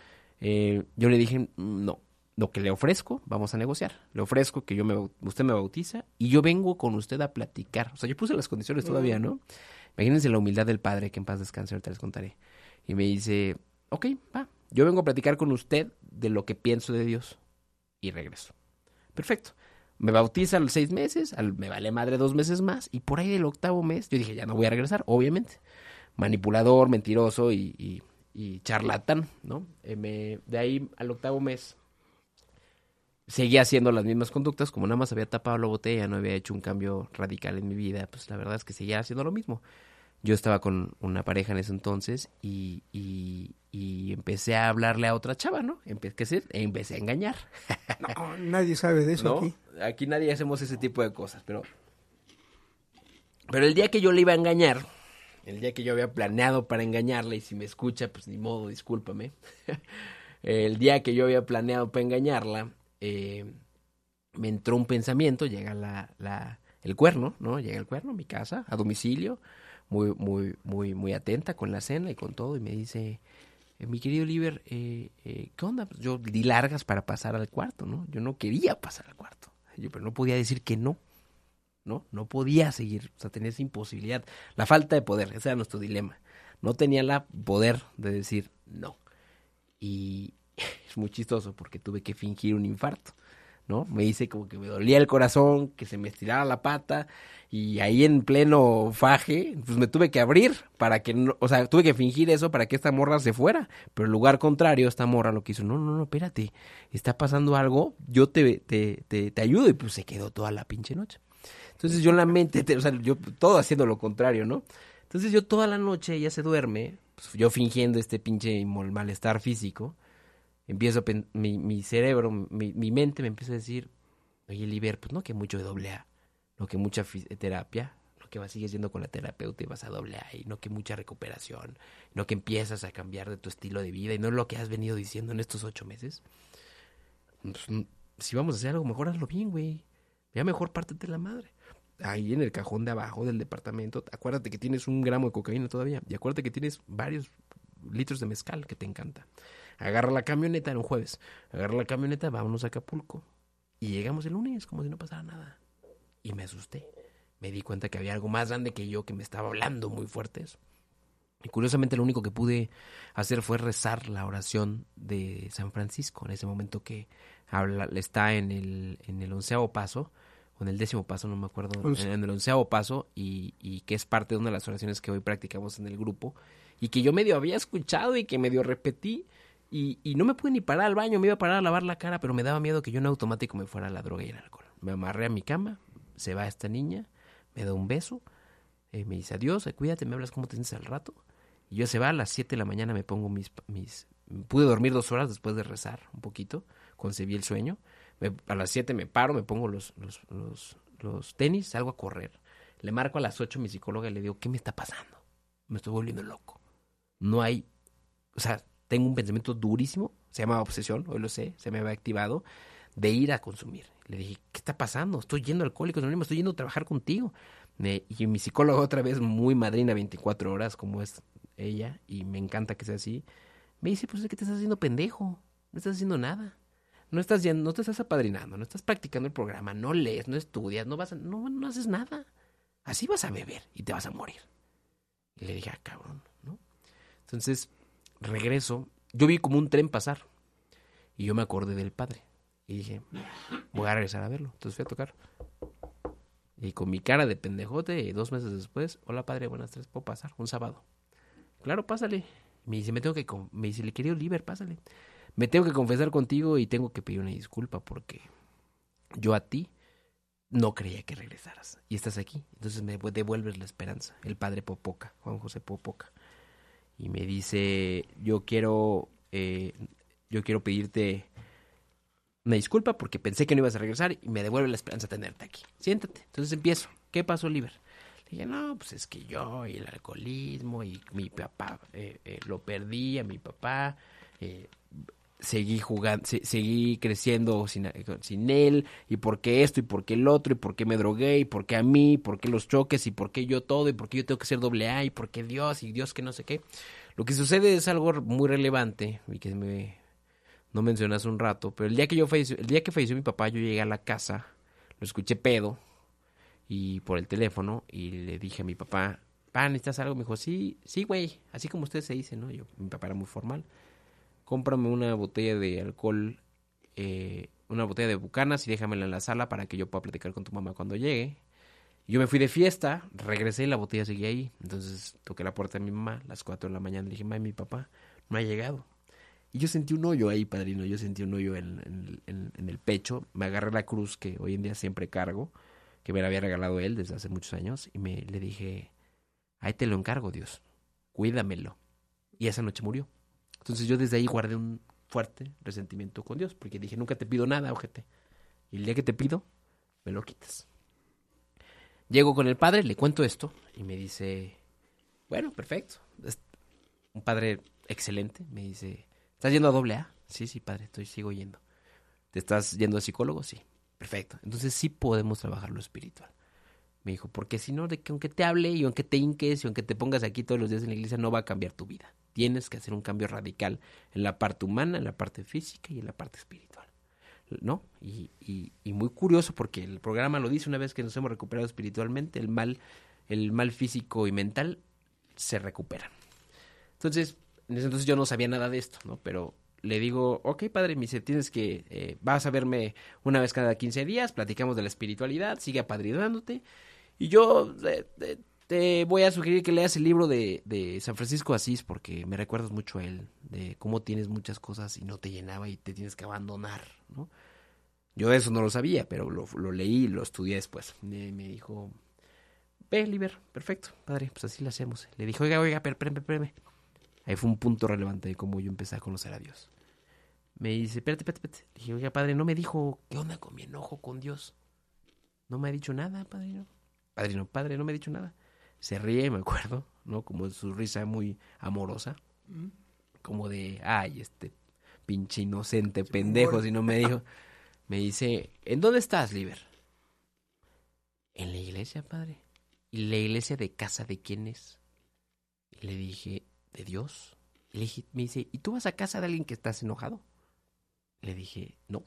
Yo le dije, no, lo que le ofrezco, vamos a negociar. Le ofrezco que usted me bautiza y yo vengo con usted a platicar. O sea, yo puse las condiciones todavía, ¿no? Imagínense la humildad del padre, que en paz descanse, ahorita les contaré. Y me dice, ok, va, yo vengo a platicar con usted de lo que pienso de Dios. Y regreso. Perfecto. Me bautiza a los 6 meses, me vale madre 2 meses más, y por ahí del 8º mes, yo dije, ya no voy a regresar, obviamente. Manipulador, mentiroso y charlatán, ¿no? De ahí al 8º mes, seguía haciendo las mismas conductas, como nada más había tapado la botella, no había hecho un cambio radical en mi vida, pues la verdad es que seguía haciendo lo mismo. Yo estaba con una pareja en ese entonces y empecé a hablarle a otra chava, ¿no? Empecé a engañar. No, nadie sabe de eso, ¿no? Aquí. Aquí nadie hacemos ese tipo de cosas, pero el día que yo le iba a engañar, el día que yo había planeado para engañarle, y si me escucha, pues ni modo, discúlpame. El día que yo había planeado para engañarla, me entró un pensamiento, llega el cuerno, ¿no? Llega el cuerno a mi casa, a domicilio, muy atenta con la cena y con todo, y me dice, mi querido Liber, ¿qué onda? Pues yo di largas para pasar al cuarto, ¿no? Yo no quería pasar al cuarto, pero no podía decir que no, no podía seguir, o sea, tenía esa imposibilidad, la falta de poder, ese era nuestro dilema, no tenía el poder de decir no, y es muy chistoso porque tuve que fingir un infarto, ¿no? Me hice como que me dolía el corazón, que se me estirara la pata, y ahí en pleno faje, pues me tuve que abrir para que, no, o sea, tuve que fingir eso para que esta morra se fuera, pero en lugar contrario, esta morra lo que hizo, no, espérate, está pasando algo, yo te ayudo, y pues se quedó toda la pinche noche. Entonces yo en la mente, o sea, yo todo haciendo lo contrario, ¿no? Entonces yo toda la noche, ella se duerme, pues yo fingiendo este pinche malestar físico, empiezo, mi cerebro, mi mente me empieza a decir, oye, Liber, pues no que mucho de AA, no que mucha terapia, que sigues yendo con la terapeuta y vas a AA, y no que mucha recuperación, no que empiezas a cambiar de tu estilo de vida, y no lo que has venido diciendo en estos 8 meses. Pues, si vamos a hacer algo, mejor hazlo bien, güey. Ya mejor pártete la madre. Ahí en el cajón de abajo del departamento, acuérdate que tienes 1 gramo de cocaína todavía, y acuérdate que tienes varios litros de mezcal que te encanta. Agarra la camioneta, era un jueves, agarra la camioneta, vámonos a Acapulco. Y llegamos el lunes como si no pasara nada. Y me asusté. Me di cuenta que había algo más grande que yo que me estaba hablando muy fuerte eso. Y curiosamente lo único que pude hacer fue rezar la oración de San Francisco. En ese momento que está en el 11º paso, o en el 10º paso, no me acuerdo. En el 11º paso, y que es parte de una de las oraciones que hoy practicamos en el grupo. Y que yo medio había escuchado y que medio repetí. Y no me pude ni parar al baño, me iba a parar a lavar la cara, pero me daba miedo que yo en automático me fuera a la droga y el alcohol. Me amarré a mi cama, se va esta niña, me da un beso, me dice adiós, cuídate, me hablas cómo te sientes al rato. Y yo se va a las 7 de la mañana, me pongo pude dormir 2 horas después de rezar un poquito, concebí el sueño. A las 7 me paro, me pongo los tenis, salgo a correr. Le marco a las 8 a mi psicóloga y le digo, ¿qué me está pasando? Me estoy volviendo loco. No hay, tengo un pensamiento durísimo, se llama obsesión, hoy lo sé, se me había activado, de ir a consumir. Le dije, ¿qué está pasando? Estoy yendo a Alcohólicos Anónimos, estoy yendo a trabajar contigo. Y mi psicóloga, otra vez muy madrina, 24 horas, como es ella, y me encanta que sea así, me dice, pues es que te estás haciendo pendejo, no estás haciendo nada. No te estás apadrinando, no estás practicando el programa, no lees, no estudias, no haces nada. Así vas a beber y te vas a morir. Y le dije, cabrón, ¿no? Entonces, regreso, yo vi como un tren pasar y yo me acordé del padre y dije, voy a regresar a verlo. Entonces fui a tocar y con mi cara de pendejote, 2 meses después, hola padre, buenas tardes, ¿puedo pasar? Un sábado. Claro, pásale. Me dice, me dice, le querido Oliver, pásale. Me tengo que confesar contigo y tengo que pedir una disculpa porque yo a ti no creía que regresaras y estás aquí. Entonces me devuelves la esperanza. El padre Popoca, Juan José Popoca. Y me dice, yo quiero pedirte una disculpa porque pensé que no ibas a regresar y me devuelve la esperanza de tenerte aquí. Siéntate. Entonces empiezo. ¿Qué pasó, Oliver? Le dije, no, pues es que yo y el alcoholismo y mi papá, lo perdí a mi papá, seguí jugando, seguí creciendo sin él, y por qué esto, y por qué el otro, y por qué me drogué, y por qué a mí, y por qué los choques, y por qué yo todo, y por qué yo tengo que ser AA, y por qué Dios, y Dios que no sé qué. Lo que sucede es algo muy relevante, y que no mencioné hace un rato, pero el día que falleció mi papá, yo llegué a la casa, lo escuché pedo, y por el teléfono, y le dije a mi papá, ¿necesitas algo? Me dijo, sí, güey, así como usted se dice, ¿no? Mi papá era muy formal. Cómprame una botella de alcohol, una botella de Bucanas y déjamela en la sala para que yo pueda platicar con tu mamá cuando llegue. Yo me fui de fiesta, regresé y la botella seguía ahí. Entonces toqué la puerta de mi mamá a las 4 de la mañana. Le dije, mami, mi papá no ha llegado. Y yo sentí un hoyo ahí, padrino. Yo sentí un hoyo en el pecho. Me agarré la cruz que hoy en día siempre cargo, que me la había regalado él desde hace muchos años. Y le dije, ahí te lo encargo, Dios. Cuídamelo. Y esa noche murió. Entonces yo desde ahí guardé un fuerte resentimiento con Dios, porque dije, nunca te pido nada, ojete. Y el día que te pido, me lo quitas. Llego con el padre, le cuento esto, y me dice, bueno, perfecto. Es un padre excelente. Me dice, ¿estás yendo a AA? Sí, padre, sigo yendo. ¿Te estás yendo a psicólogo? Sí, perfecto. Entonces sí podemos trabajar lo espiritual. Me dijo, porque si no, de que aunque te hable y aunque te hinques y aunque te pongas aquí todos los días en la iglesia, no va a cambiar tu vida. Tienes que hacer un cambio radical en la parte humana, en la parte física y en la parte espiritual, ¿no? Y muy curioso porque el programa lo dice, una vez que nos hemos recuperado espiritualmente, el mal físico y mental se recupera. Entonces, en ese entonces yo no sabía nada de esto, ¿no? Pero le digo, ok, padre, me dice, vas a verme una vez cada 15 días, platicamos de la espiritualidad, sigue apadrinándote. Y yo te voy a sugerir que leas el libro de San Francisco de Asís, porque me recuerdas mucho a él, de cómo tienes muchas cosas y no te llenaba y te tienes que abandonar, ¿no? Yo eso no lo sabía, pero lo leí y lo estudié después. Me dijo, ve, Liber, perfecto, padre, pues así lo hacemos. Le dije, oiga, espérame. Ahí fue un punto relevante de cómo yo empecé a conocer a Dios. Me dice, espérate. Le dije, oiga, padre, no me dijo qué onda con mi enojo con Dios. No me ha dicho nada, padre. padre, no me ha dicho nada. Se ríe, me acuerdo, ¿no? Como su risa muy amorosa. Como de, ay, pinche inocente pendejo, si no me dijo. Me dice, ¿en dónde estás, Liber? En la iglesia, padre. ¿Y la iglesia de casa de quién es? Y le dije, ¿de Dios? Y le dije, me dice, ¿y tú vas a casa de alguien que estás enojado? Le dije, no.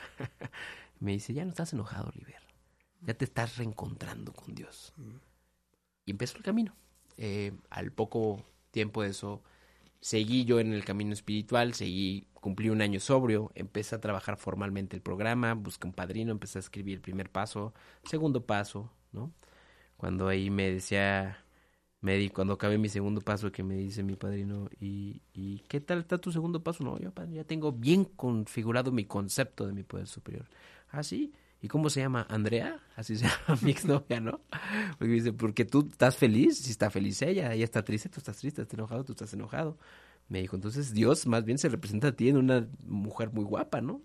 Me dice, ya no estás enojado, Liber. Ya te estás reencontrando con Dios. Y empezó el camino. Al poco tiempo de eso, seguí yo en el camino espiritual, cumplí un año sobrio, empecé a trabajar formalmente el programa, busqué un padrino, empecé a escribir el primer paso, segundo paso, ¿no? Cuando ahí me decía, cuando acabé mi segundo paso, que me dice mi padrino, ¿y qué tal está tu segundo paso? No, yo, padre, ya tengo bien configurado mi concepto de mi poder superior. ¿Ah, sí? ¿Y cómo se llama? ¿Andrea? Así se llama mi exnovia, ¿no? Porque dice, porque tú estás feliz, si está feliz ella está triste, tú estás triste, está enojado, tú estás enojado. Me dijo, entonces Dios más bien se representa a ti en una mujer muy guapa, ¿no?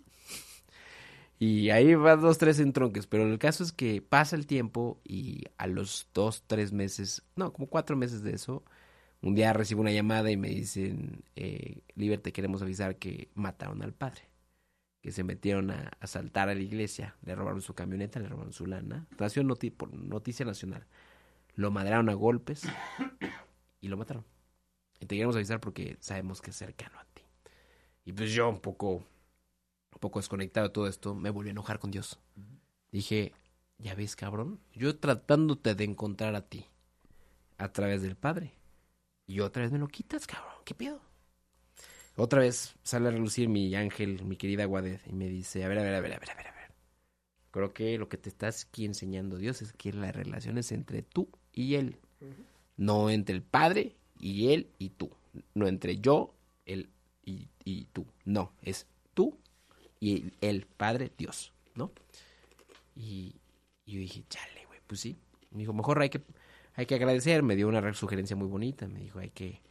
Y ahí va 2, 3 entronques, pero el caso es que pasa el tiempo y a los 2, 3 meses, no, como 4 meses de eso, un día recibo una llamada y me dicen, Liber, te queremos avisar que mataron al padre. Que se metieron a asaltar a la iglesia, le robaron su camioneta, le robaron su lana. Nació por noticia nacional. Lo madrearon a golpes y lo mataron. Y te queremos avisar porque sabemos que es cercano a ti. Y pues yo un poco desconectado de todo esto, me volví a enojar con Dios. Dije, ya ves, cabrón, yo tratándote de encontrar a ti a través del Padre. Y otra vez me lo quitas, cabrón, ¿qué pedo? Otra vez sale a relucir mi ángel, mi querida Guadet, y me dice, a ver. Creo que lo que te está aquí enseñando Dios es que la relación es entre tú y Él. No entre el Padre y Él y tú. No entre yo, Él y tú. No, es tú y el Padre Dios, ¿no? Y yo dije, chale, güey, pues sí. Me dijo, mejor hay que agradecer. Me dio una sugerencia muy bonita. Me dijo,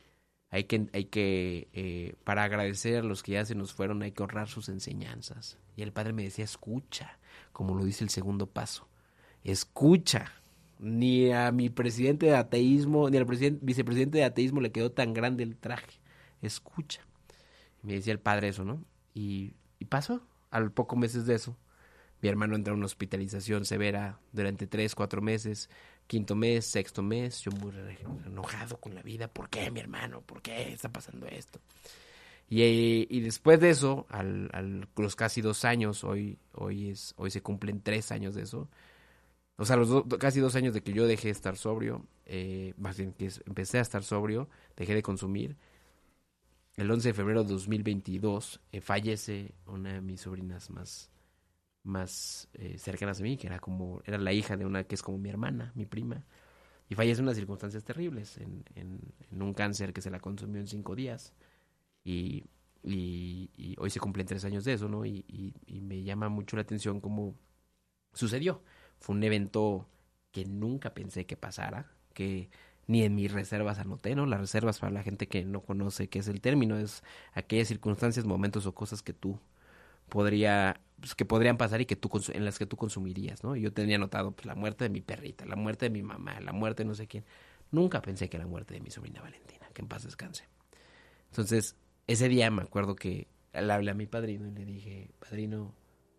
para agradecer a los que ya se nos fueron, hay que honrar sus enseñanzas. Y el padre me decía, escucha, como lo dice el segundo paso. Escucha. Ni a mi presidente de ateísmo, ni al vicepresidente de ateísmo le quedó tan grande el traje. Escucha. Y me decía el padre eso, ¿no? Y pasó. Al pocos meses de eso, mi hermano entró en una hospitalización severa durante 3, 4 meses. 5º mes, 6º mes, yo muy enojado con la vida. ¿Por qué, mi hermano? ¿Por qué está pasando esto? Y después de eso, los casi 2 años, hoy se cumplen 3 años de eso. O sea, casi 2 años de que yo dejé de estar sobrio, más bien que empecé a estar sobrio, dejé de consumir. El 11 de febrero de 2022 fallece una de mis sobrinas más cercanas a mí, que era la hija de una que es como mi hermana, mi prima, y fallece en unas circunstancias terribles, en un cáncer que se la consumió en 5 días, y hoy se cumplen 3 años de eso, ¿no? Y me llama mucho la atención cómo sucedió. Fue un evento que nunca pensé que pasara, que ni en mis reservas anoté, ¿no? Las reservas, para la gente que no conoce qué es el término, es aquellas circunstancias, momentos o cosas que podrían pasar y en las que tú consumirías, ¿no? Yo tenía anotado pues, la muerte de mi perrita, la muerte de mi mamá, la muerte de no sé quién. Nunca pensé que la muerte de mi sobrina Valentina, que en paz descanse. Entonces, ese día me acuerdo que le hablé a mi padrino y le dije, padrino,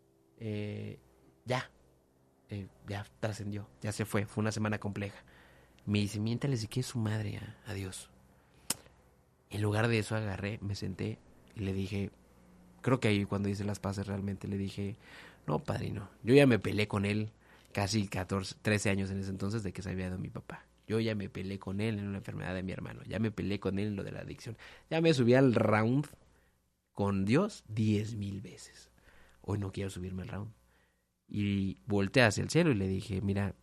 ya trascendió, ya se fue una semana compleja. Me dice, miéntale si quiere su madre a Dios. En lugar de eso agarré, me senté y le dije, creo que ahí cuando hice las paces realmente le dije, no, padrino, yo ya me peleé con él casi 13 años en ese entonces de que se había ido mi papá. Yo ya me peleé con él en una enfermedad de mi hermano, ya me peleé con él en lo de la adicción, ya me subí al round con Dios 10,000 veces. Hoy no quiero subirme al round. Y volteé hacia el cielo y le dije, mira,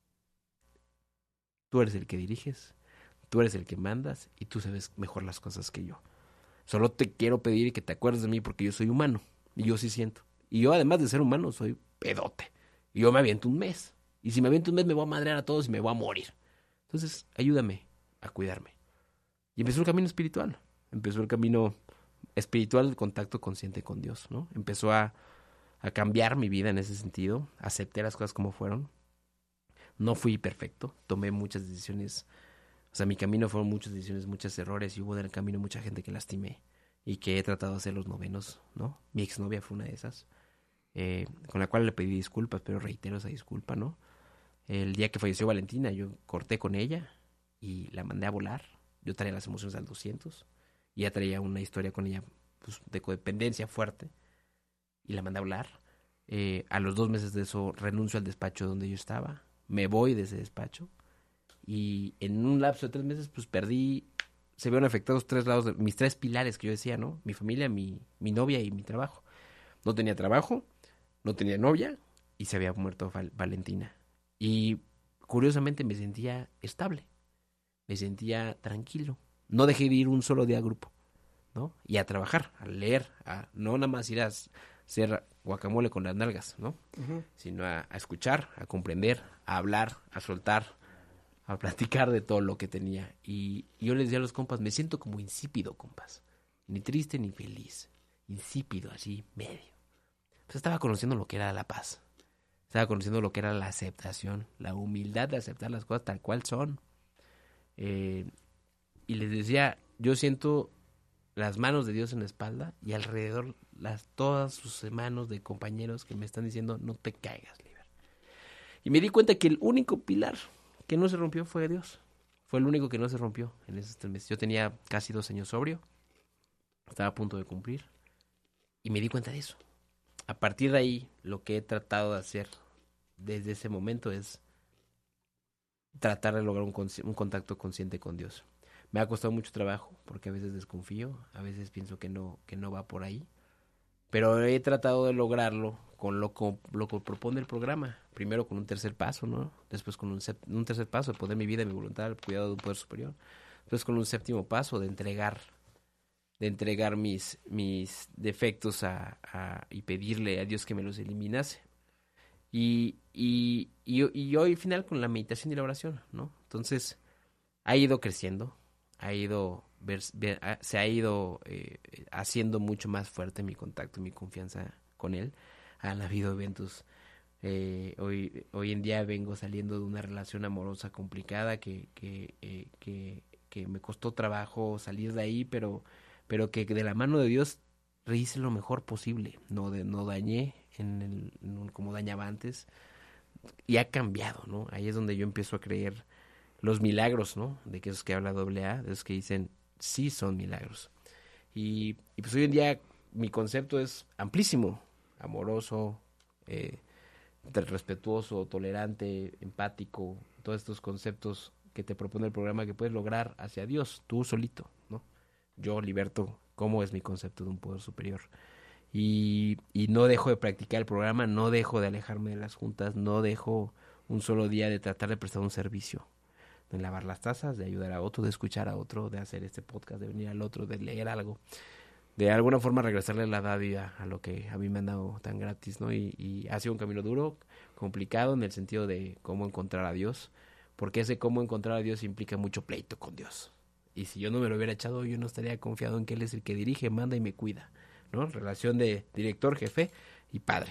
tú eres el que diriges, tú eres el que mandas y tú sabes mejor las cosas que yo. Solo te quiero pedir que te acuerdes de mí porque yo soy humano y yo sí siento. Y yo, además de ser humano, soy pedote. Y yo me aviento un mes. Y si me aviento un mes me voy a madrear a todos y me voy a morir. Entonces, ayúdame a cuidarme. Y empezó el camino espiritual. Empezó el camino espiritual de contacto consciente con Dios, ¿no? Empezó a cambiar mi vida en ese sentido. Acepté las cosas como fueron. No fui perfecto, tomé muchas decisiones, o sea, mi camino fueron muchas decisiones, muchos errores, y hubo en el camino mucha gente que lastimé y que he tratado de hacer los novenos, ¿no? Mi exnovia fue una de esas, con la cual le pedí disculpas, pero reitero esa disculpa, ¿no? El día que falleció Valentina, yo corté con ella y la mandé a volar. Yo traía las emociones al 200 y ya traía una historia con ella, pues, de codependencia fuerte, y la mandé a volar. A los 2 meses de eso renuncio al despacho donde yo estaba, me voy de ese despacho, y en un lapso de 3 meses pues se vieron afectados 3 lados, mis 3 pilares que yo decía, ¿no? Mi familia, mi novia y mi trabajo. No tenía trabajo, no tenía novia y se había muerto Valentina. Y curiosamente me sentía estable, me sentía tranquilo. No dejé de ir un solo día al grupo, ¿no? Y a trabajar, a leer, a no nada más ir a hacer guacamole con las nalgas, ¿no? Uh-huh. Sino a escuchar, a comprender, a hablar, a soltar, a platicar de todo lo que tenía. Y yo les decía a los compas, me siento como insípido, compas. Ni triste ni feliz. Insípido, así, medio. Pues estaba conociendo lo que era la paz. Estaba conociendo lo que era la aceptación, la humildad de aceptar las cosas tal cual son. Y les decía, yo siento las manos de Dios en la espalda y alrededor todas sus manos de compañeros que me están diciendo, no te caigas, Liber. Y me di cuenta que el único pilar que no se rompió fue Dios. Fue el único que no se rompió en esos 3 meses. Yo tenía casi 2 años sobrio, estaba a punto de cumplir, y me di cuenta de eso. A partir de ahí, lo que he tratado de hacer desde ese momento es tratar de lograr un contacto consciente con Dios. Me ha costado mucho trabajo, porque a veces desconfío, a veces pienso que no va por ahí, pero he tratado de lograrlo con lo que propone el programa. Primero con un tercer paso, ¿no? Después con un tercer paso de poner mi vida y mi voluntad al cuidado de un poder superior. Después con un 7º paso de entregar mis defectos y pedirle a Dios que me los eliminase. Y hoy final con la meditación y la oración, ¿no? Entonces, ha ido creciendo, se ha ido haciendo mucho más fuerte mi contacto y mi confianza con Él. Han habido eventos. Hoy en día vengo saliendo de una relación amorosa complicada que me costó trabajo salir de ahí, pero que de la mano de Dios hice lo mejor posible. No dañé como dañaba antes, y ha cambiado, ¿no? Ahí es donde yo empiezo a creer los milagros, ¿no? De que esos que habla AA, de esos que dicen sí son milagros. Y pues hoy en día mi concepto es amplísimo: amoroso, respetuoso, tolerante, empático, todos estos conceptos que te propone el programa que puedes lograr hacia Dios, tú solito, ¿no? Yo, Liberto, ¿cómo es mi concepto de un poder superior? Y no dejo de practicar el programa, no dejo de alejarme de las juntas, no dejo un solo día de tratar de prestar un servicio, de lavar las tazas, de ayudar a otro, de escuchar a otro, de hacer este podcast, de venir al otro, de leer algo, de alguna forma regresarle la dádiva a lo que a mí me han dado tan gratis, ¿no? Y ha sido un camino duro, complicado, en el sentido de cómo encontrar a Dios, porque ese cómo encontrar a Dios implica mucho pleito con Dios. Y si yo no me lo hubiera echado, yo no estaría confiado en que Él es el que dirige, manda y me cuida, ¿no? Relación de director, jefe y padre.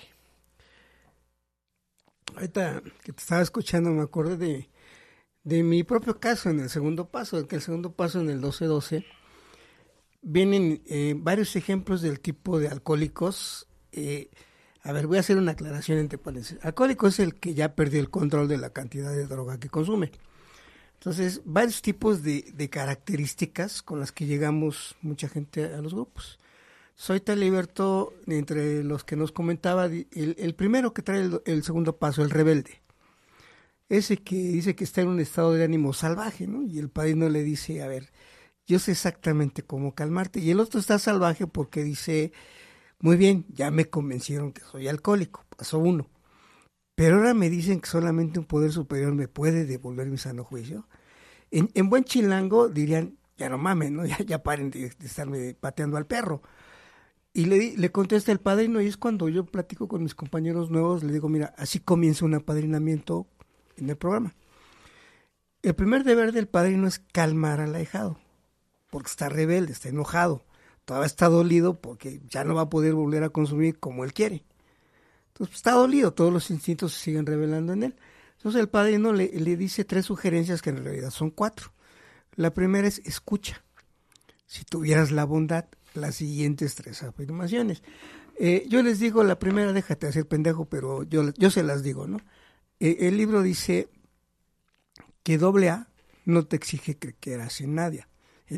Ahorita que te estaba escuchando me acordé de mi propio caso en el segundo paso, que el segundo paso en el 12-12 vienen varios ejemplos del tipo de alcohólicos. A ver, voy a hacer una aclaración entre paréntesis. Alcohólico es el que ya perdió el control de la cantidad de droga que consume. Entonces, varios tipos de características con las que llegamos mucha gente a los grupos. Soy tal Liberto, entre los que nos comentaba, el primero que trae el segundo paso, el rebelde. Ese que dice que está en un estado de ánimo salvaje, ¿no? Y el padrino le dice, a ver, yo sé exactamente cómo calmarte. Y el otro está salvaje porque dice, muy bien, ya me convencieron que soy alcohólico, pasó uno. Pero ahora me dicen que solamente un poder superior me puede devolver mi sano juicio. En buen chilango dirían, ya no mamen, ¿no? Ya paren de estarme pateando al perro. Y le contesta el padrino, y es cuando yo platico con mis compañeros nuevos, le digo, mira, así comienza un apadrinamiento en el programa. El primer deber del padrino es calmar al ahijado, porque está rebelde, está enojado, todavía está dolido porque ya no va a poder volver a consumir como él quiere. Entonces está dolido, todos los instintos se siguen revelando en él. Entonces el padrino le dice 3 sugerencias que en realidad son 4. La primera es escucha. Si tuvieras la bondad, las siguientes 3 afirmaciones. Yo les digo, la primera, déjate hacer pendejo, pero yo se las digo, ¿no? El libro dice que AA no te exige que creas en nada.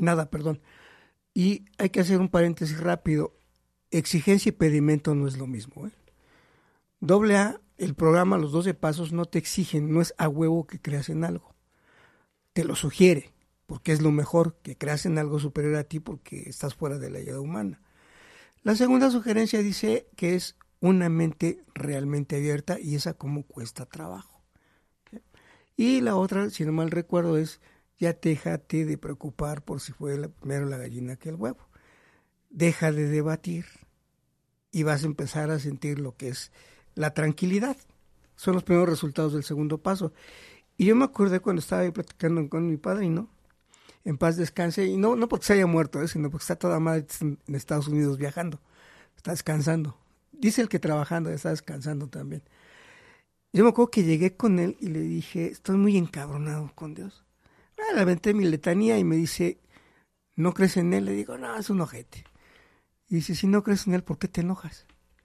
Y hay que hacer un paréntesis rápido. Exigencia y pedimento no es lo mismo, AA, el programa, los 12 pasos, no te exigen, no es a huevo que creas en algo. Te lo sugiere, porque es lo mejor, que creas en algo superior a ti porque estás fuera de la ayuda humana. La segunda sugerencia dice que es una mente realmente abierta y esa como cuesta trabajo. Y la otra, si no mal recuerdo, es ya déjate de preocupar por si fue primero la gallina que el huevo. Deja de debatir y vas a empezar a sentir lo que es la tranquilidad. Son los primeros resultados del segundo paso. Y yo me acordé cuando estaba ahí platicando con mi padrino, en paz descanse, y no porque se haya muerto, sino porque está toda madre en Estados Unidos viajando, está descansando. Dice el que trabajando, está descansando también. Yo me acuerdo que llegué con él y le dije, estoy muy encabronado con Dios. Le aventé mi letanía y me dice, ¿no crees en él? Le digo, no, es un ojete. Y dice, si no crees en él, ¿por qué te enojas?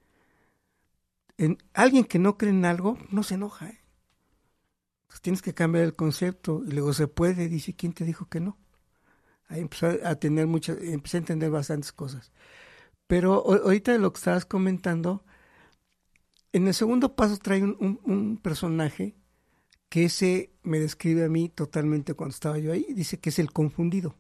Alguien que no cree en algo, no se enoja. Entonces tienes que cambiar el concepto. Y luego se puede, dice, ¿quién te dijo que no? Ahí empecé a entender bastantes cosas. Pero ahorita de lo que estabas comentando, en el segundo paso trae un personaje que ese me describe a mí totalmente cuando estaba yo ahí. Dice que es el confundido.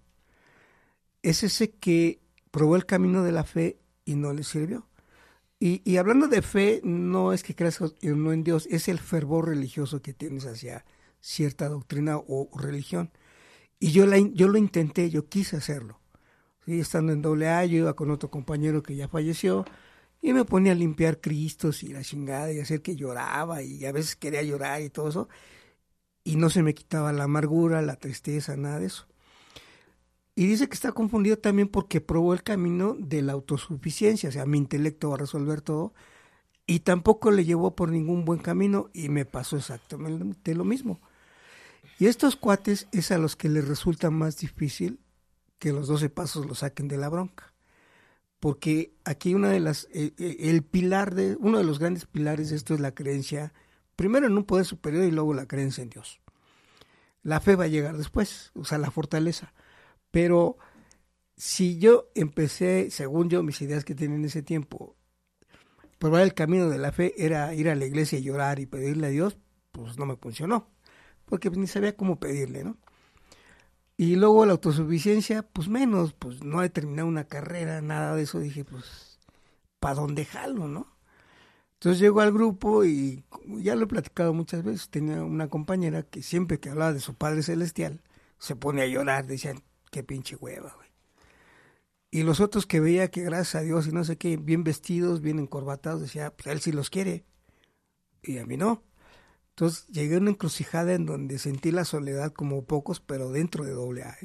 Es ese que probó el camino de la fe y no le sirvió. Y hablando de fe, no es que creas no en Dios, es el fervor religioso que tienes hacia cierta doctrina o religión. Y yo lo intenté, yo quise hacerlo. ¿Sí? Estando en AA, yo iba con otro compañero que ya falleció y me ponía a limpiar cristos y la chingada y hacer que lloraba y a veces quería llorar y todo eso. Y no se me quitaba la amargura, la tristeza, nada de eso. Y dice que está confundido también porque probó el camino de la autosuficiencia, o sea, mi intelecto va a resolver todo, y tampoco le llevó por ningún buen camino y me pasó exactamente lo mismo. Y estos cuates es a los que les resulta más difícil que los 12 pasos los saquen de la bronca. Porque aquí uno de los grandes pilares de esto es la creencia, primero en un poder superior y luego la creencia en Dios. La fe va a llegar después, o sea, la fortaleza. Pero si yo empecé, según yo, mis ideas que tenía en ese tiempo, probar el camino de la fe era ir a la iglesia y llorar y pedirle a Dios, pues no me funcionó, porque ni sabía cómo pedirle, ¿no? Y luego la autosuficiencia, pues menos, pues no he terminado una carrera, nada de eso, dije, pues, ¿para dónde jalo, no? Entonces llego al grupo y ya lo he platicado muchas veces, tenía una compañera que siempre que hablaba de su Padre Celestial, se pone a llorar, decían, qué pinche hueva, güey. Y los otros que veía que gracias a Dios y no sé qué, bien vestidos, bien encorbatados, decía, pues él sí los quiere. Y a mí no. Entonces llegué a una encrucijada en donde sentí la soledad como pocos, pero dentro de AA.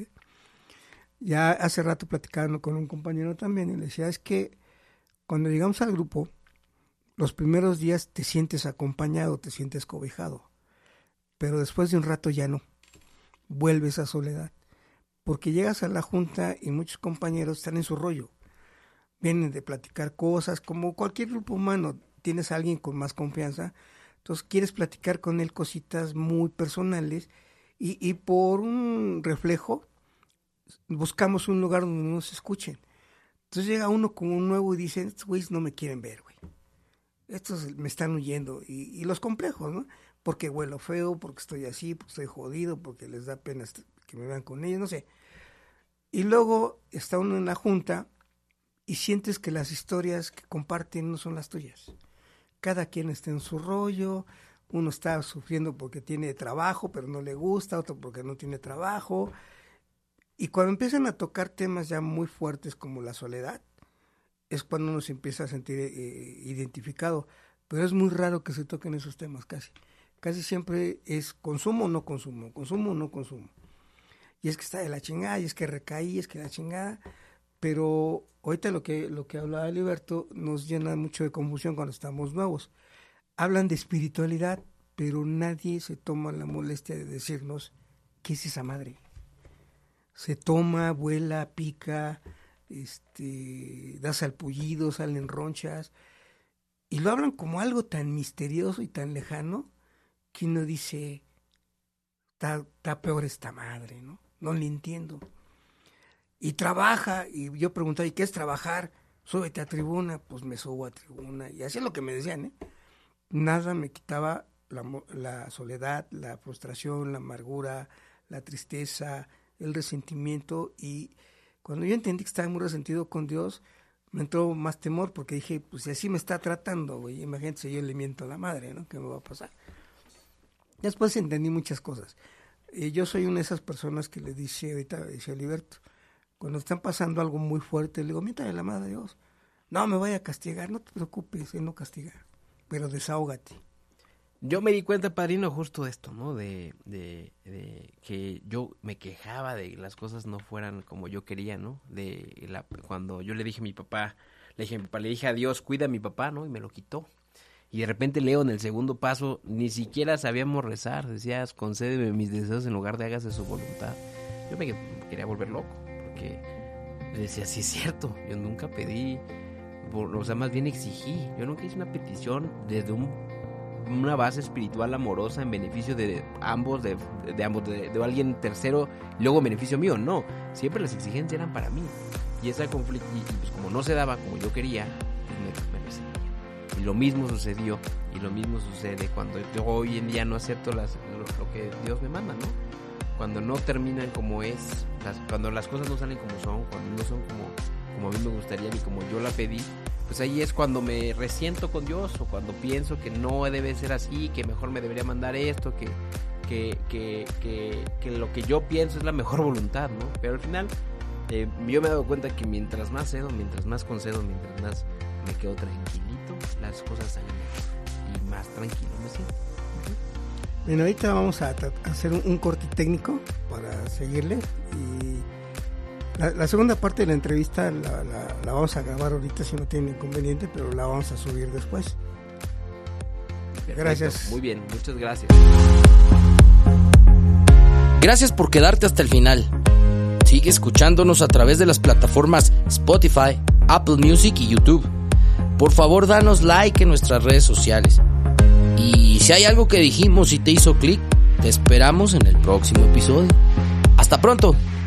Ya hace rato platicando con un compañero también y le decía, es que cuando llegamos al grupo, los primeros días te sientes acompañado, te sientes cobijado. Pero después de un rato ya no. Vuelve esa soledad. Porque llegas a la junta y muchos compañeros están en su rollo. Vienen de platicar cosas, como cualquier grupo humano, tienes a alguien con más confianza, entonces quieres platicar con él cositas muy personales y por un reflejo buscamos un lugar donde nos escuchen. Entonces llega uno como un nuevo y dice, estos güeyes no me quieren ver, güey. Estos me están huyendo. Y los complejos, ¿no? Porque huelo feo, porque estoy así, porque estoy jodido, porque les da pena que me vean con ellos, no sé. Y luego está uno en la junta y sientes que las historias que comparten no son las tuyas. Cada quien está en su rollo, uno está sufriendo porque tiene trabajo, pero no le gusta, otro porque no tiene trabajo. Y cuando empiezan a tocar temas ya muy fuertes como la soledad, es cuando uno se empieza a sentir identificado. Pero es muy raro que se toquen esos temas casi. Casi siempre es consumo o no consumo, consumo o no consumo. Y es que está de la chingada, y es que recaí, es que la chingada. Pero ahorita lo que hablaba Heriberto nos llena mucho de confusión cuando estamos nuevos. Hablan de espiritualidad, pero nadie se toma la molestia de decirnos qué es esa madre. Se toma, vuela, pica, da salpullidos, salen ronchas, y lo hablan como algo tan misterioso y tan lejano que uno dice, está peor esta madre, ¿no? No le entiendo. Y trabaja, y yo preguntaba, ¿y qué es trabajar? Súbete a tribuna. Pues me subo a tribuna, y así es lo que me decían, ¿eh? Nada me quitaba la soledad, la frustración, la amargura, la tristeza, el resentimiento, y cuando yo entendí que estaba muy resentido con Dios, me entró más temor, porque dije, pues si así me está tratando, güey, imagínate si yo le miento a la madre, ¿no? ¿Qué me va a pasar? Después entendí muchas cosas. Yo soy una de esas personas que le dice, ahorita dice Heriberto, cuando están pasando algo muy fuerte, le digo, miéntale la madre a Dios. No me vaya a castigar, no te preocupes, Él no castiga, pero desahógate. Yo me di cuenta, padrino, justo de esto, ¿no? De que yo me quejaba de que las cosas no fueran como yo quería, ¿no? Cuando yo le dije a mi papá, le dije a Dios, cuida a mi papá, ¿no? Y me lo quitó. Y de repente leo en el segundo paso, ni siquiera sabíamos rezar, decías, concédeme mis deseos en lugar de hágase su voluntad. Yo me quería volver loco, porque decía, sí es cierto, yo nunca pedí, o sea, más bien exigí, yo nunca hice una petición desde una base espiritual amorosa en beneficio de ambos, de alguien tercero, luego en beneficio mío, no, siempre las exigencias eran para mí, y ese conflicto, y pues como no se daba como yo quería, pues me resentía. Y lo mismo sucedió, y lo mismo sucede cuando yo hoy en día no acepto lo que Dios me manda, ¿no? Cuando no terminan como es, cuando las cosas no salen como son, cuando no son como a mí me gustaría ni como yo la pedí, pues ahí es cuando me resiento con Dios, o cuando pienso que no debe ser así, que mejor me debería mandar esto, que lo que yo pienso es la mejor voluntad, ¿no? Pero al final yo me he dado cuenta que mientras más cedo, mientras más concedo, mientras más me quedo tranquilito, las cosas salen mejor y más tranquilo me siento. Bueno, ahorita vamos a hacer un corte técnico para seguirle, y la segunda parte de la entrevista la vamos a grabar ahorita si no tiene inconveniente, pero la vamos a subir después. Perfecto. Gracias. Muy bien, muchas gracias. Gracias por quedarte hasta el final. Sigue escuchándonos a través de las plataformas Spotify, Apple Music y YouTube. Por favor, danos like en nuestras redes sociales. Y si hay algo que dijimos y te hizo clic, te esperamos en el próximo episodio. ¡Hasta pronto!